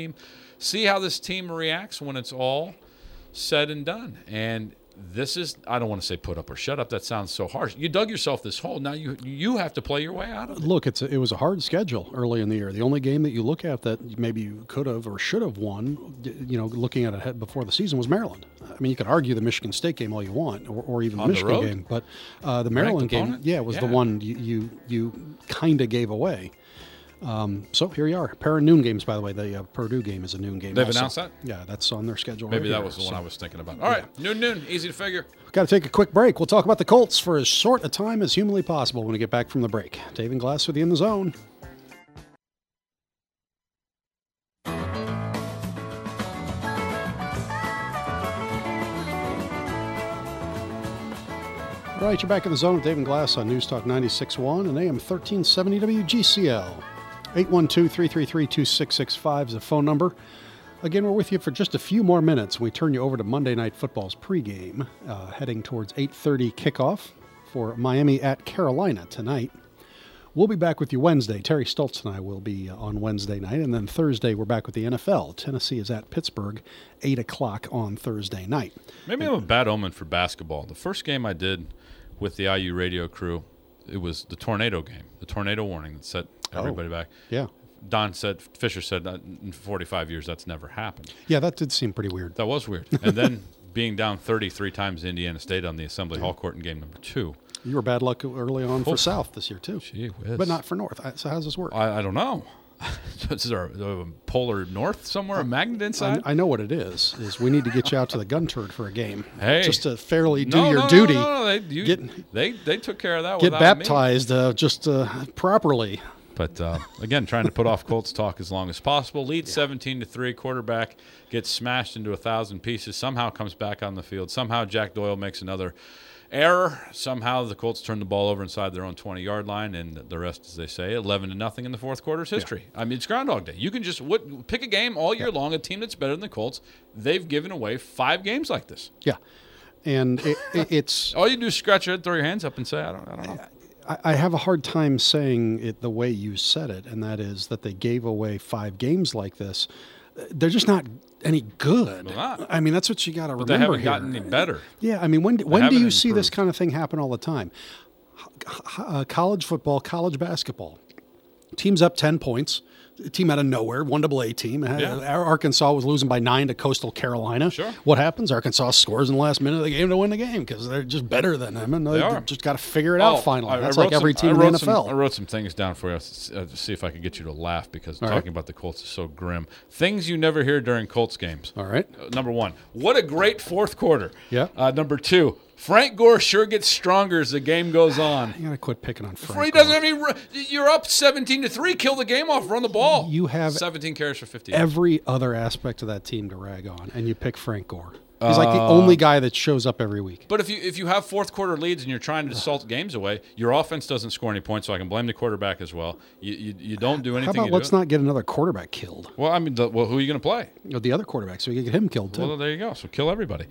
team reacts when it's all said and done. And this is, I don't want to say put up or shut up. That sounds so harsh. You dug yourself this hole. Now you have to play your way out of it. Look, it was a hard schedule early in the year. The only game that you look at that maybe you could have or should have won, looking at it before the season, was Maryland. I mean, you could argue the Michigan State game all you want, or even the Michigan game, but the Maryland game, was the one you kind of gave away. So here you are. Pair of noon games, by the way. The Purdue game is a noon game. They've announced that? Yeah, that's on their schedule. Maybe right that here. was the one I was thinking about. All right, noon, easy to figure. Got to take a quick break. We'll talk about the Colts for as short a time as humanly possible when we get back from the break. Dave and Glass with you in the zone. All right, you're back in the zone with Dave and Glass on News Talk 96.1 and AM 1370 WGCL. 812-333-2665 is the phone number. Again, we're with you for just a few more minutes. We turn you over to Monday Night Football's pregame, heading towards 8:30 kickoff for Miami at Carolina tonight. We'll be back with you Wednesday. Terry Stoltz and I will be on Wednesday night. And then Thursday, we're back with the NFL. Tennessee is at Pittsburgh, 8 o'clock on Thursday night. Maybe I'm a bad omen for basketball. The first game I did with the IU radio crew, it was the tornado game, the tornado warning that set everybody back. Yeah. Fisher said that in 45 years that's never happened. Yeah, that did seem pretty weird. That was weird. And then being down 33 times to Indiana State on the Assembly Hall court in game number 2. You were bad luck early on for South this year, too. Gee whiz. But not for North. So how does this work? I don't know. Is there a polar north somewhere, a magnet inside? I know what it is we need to get you out to the gun turret for a game. Hey. Just to fairly do your duty. No. They took care of that get without baptized properly. But, again, trying to put off Colts talk as long as possible. Lead 17-3. Quarterback gets smashed into 1,000 pieces. Somehow comes back on the field. Somehow Jack Doyle makes another error. Somehow the Colts turn the ball over inside their own 20-yard line, and the rest, as they say, 11-0 in the fourth quarter is history. Yeah. I mean, it's Groundhog Day. You can just pick a game all year long, a team that's better than the Colts. They've given away 5 games like this. Yeah. And it's... all you do is scratch your head, throw your hands up, and say, I don't know. I have a hard time saying it the way you said it, and that is that they gave away 5 games like this. They're just not any good. They're not. I mean, that's what you got to remember. They haven't here. gotten any better. Yeah, I mean, when do you see this kind of thing happen all the time? College football, college basketball. Team's up 10 points. Team out of nowhere, 1AA team. Yeah. Arkansas was losing by 9 to Coastal Carolina. Sure. What happens? Arkansas scores in the last minute of the game to win the game because they're just better than them, and they just got to figure it out finally. That's like every team in the NFL. I wrote some things down for you to see if I could get you to laugh because talking about the Colts is so grim. Things you never hear during Colts games. All right. Number 1, what a great fourth quarter. Yeah. Number 2, Frank Gore sure gets stronger as the game goes on. You got to quit picking on Frank. He doesn't have any. You're up 17-3. Kill the game off. Run the ball. You have 17 carries for 50. Every other aspect of that team to rag on, and you pick Frank Gore. He's like the only guy that shows up every week. But if you have fourth quarter leads and you're trying to salt games away, your offense doesn't score any points, so I can blame the quarterback as well. You don't do anything. How about let's not get another quarterback killed? Well, I mean, who are you going to play? The other quarterback, so you can get him killed too. Well, there you go. So kill everybody.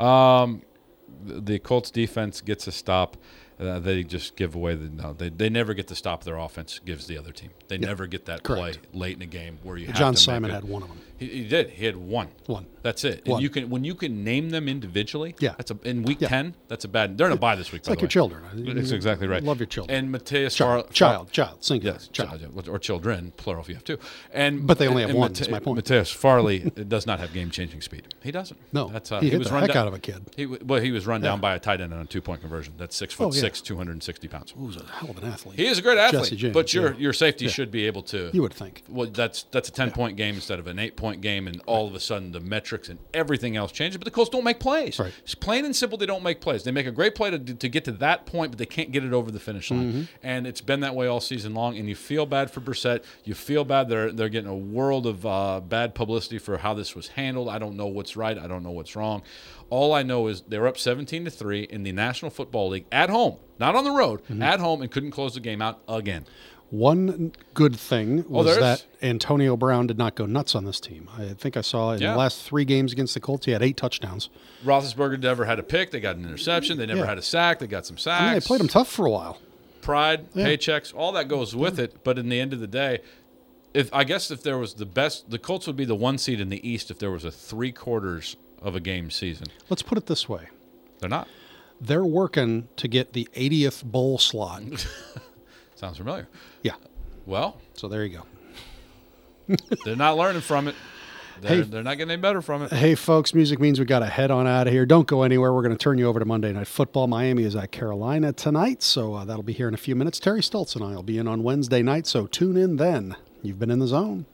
The Colts defense gets a stop. They just give away they never get the stop their offense gives the other team. They never get that play late in a game where you have John to Simon make it. had one of them. He did. He had one. That's it. One. And when you can name them individually. Yeah. In week 10. That's a bad. They're in a bye this week. It's like your children. That's exactly right. Love your children. And Mateus child, singular. Yes, child, or children, plural if you have two. But they only have one. That's my point. Mateus Farley does not have game-changing speed. He doesn't. No. He hit the heck out of a kid. He was run down by a tight end on a 2-point conversion. That's 6'6", 260 pounds. He's a hell of an athlete. He is a great athlete. Jesse James, but your safety should be able to. You would think. Well, that's a 10-point game instead of an 8-point game, and all of a sudden the metrics and everything else changes. But the Colts don't make plays. Right. It's plain and simple. They don't make plays. They make a great play to get to that point, but they can't get it over the finish line. Mm-hmm. And it's been that way all season long. And you feel bad for Brissett. You feel bad they're getting a world of bad publicity for how this was handled. I don't know what's right. I don't know what's wrong. All I know is they were up 17-3 in the National Football League at home, not on the road, at home, and couldn't close the game out again. One good thing was that Antonio Brown did not go nuts on this team. I think I saw in the last 3 games against the Colts, he had 8 touchdowns. Roethlisberger never had a pick. They got an interception. They never had a sack. They got some sacks. I mean, they played him tough for a while. Pride, paychecks, all that goes with it. But in the end of the day, if there was the Colts would be the 1 seed in the East if there was a 3/4 of a game season. Let's put it this way. They're not. They're working to get the 80th bowl slot. Sounds familiar. Yeah. Well. So there you go. They're not learning from it. They're not getting any better from it. Hey, folks, music means we got to head on out of here. Don't go anywhere. We're going to turn you over to Monday Night Football. Miami is at Carolina tonight, so that'll be here in a few minutes. Terry Stoltz and I will be in on Wednesday night, so tune in then. You've been in the zone.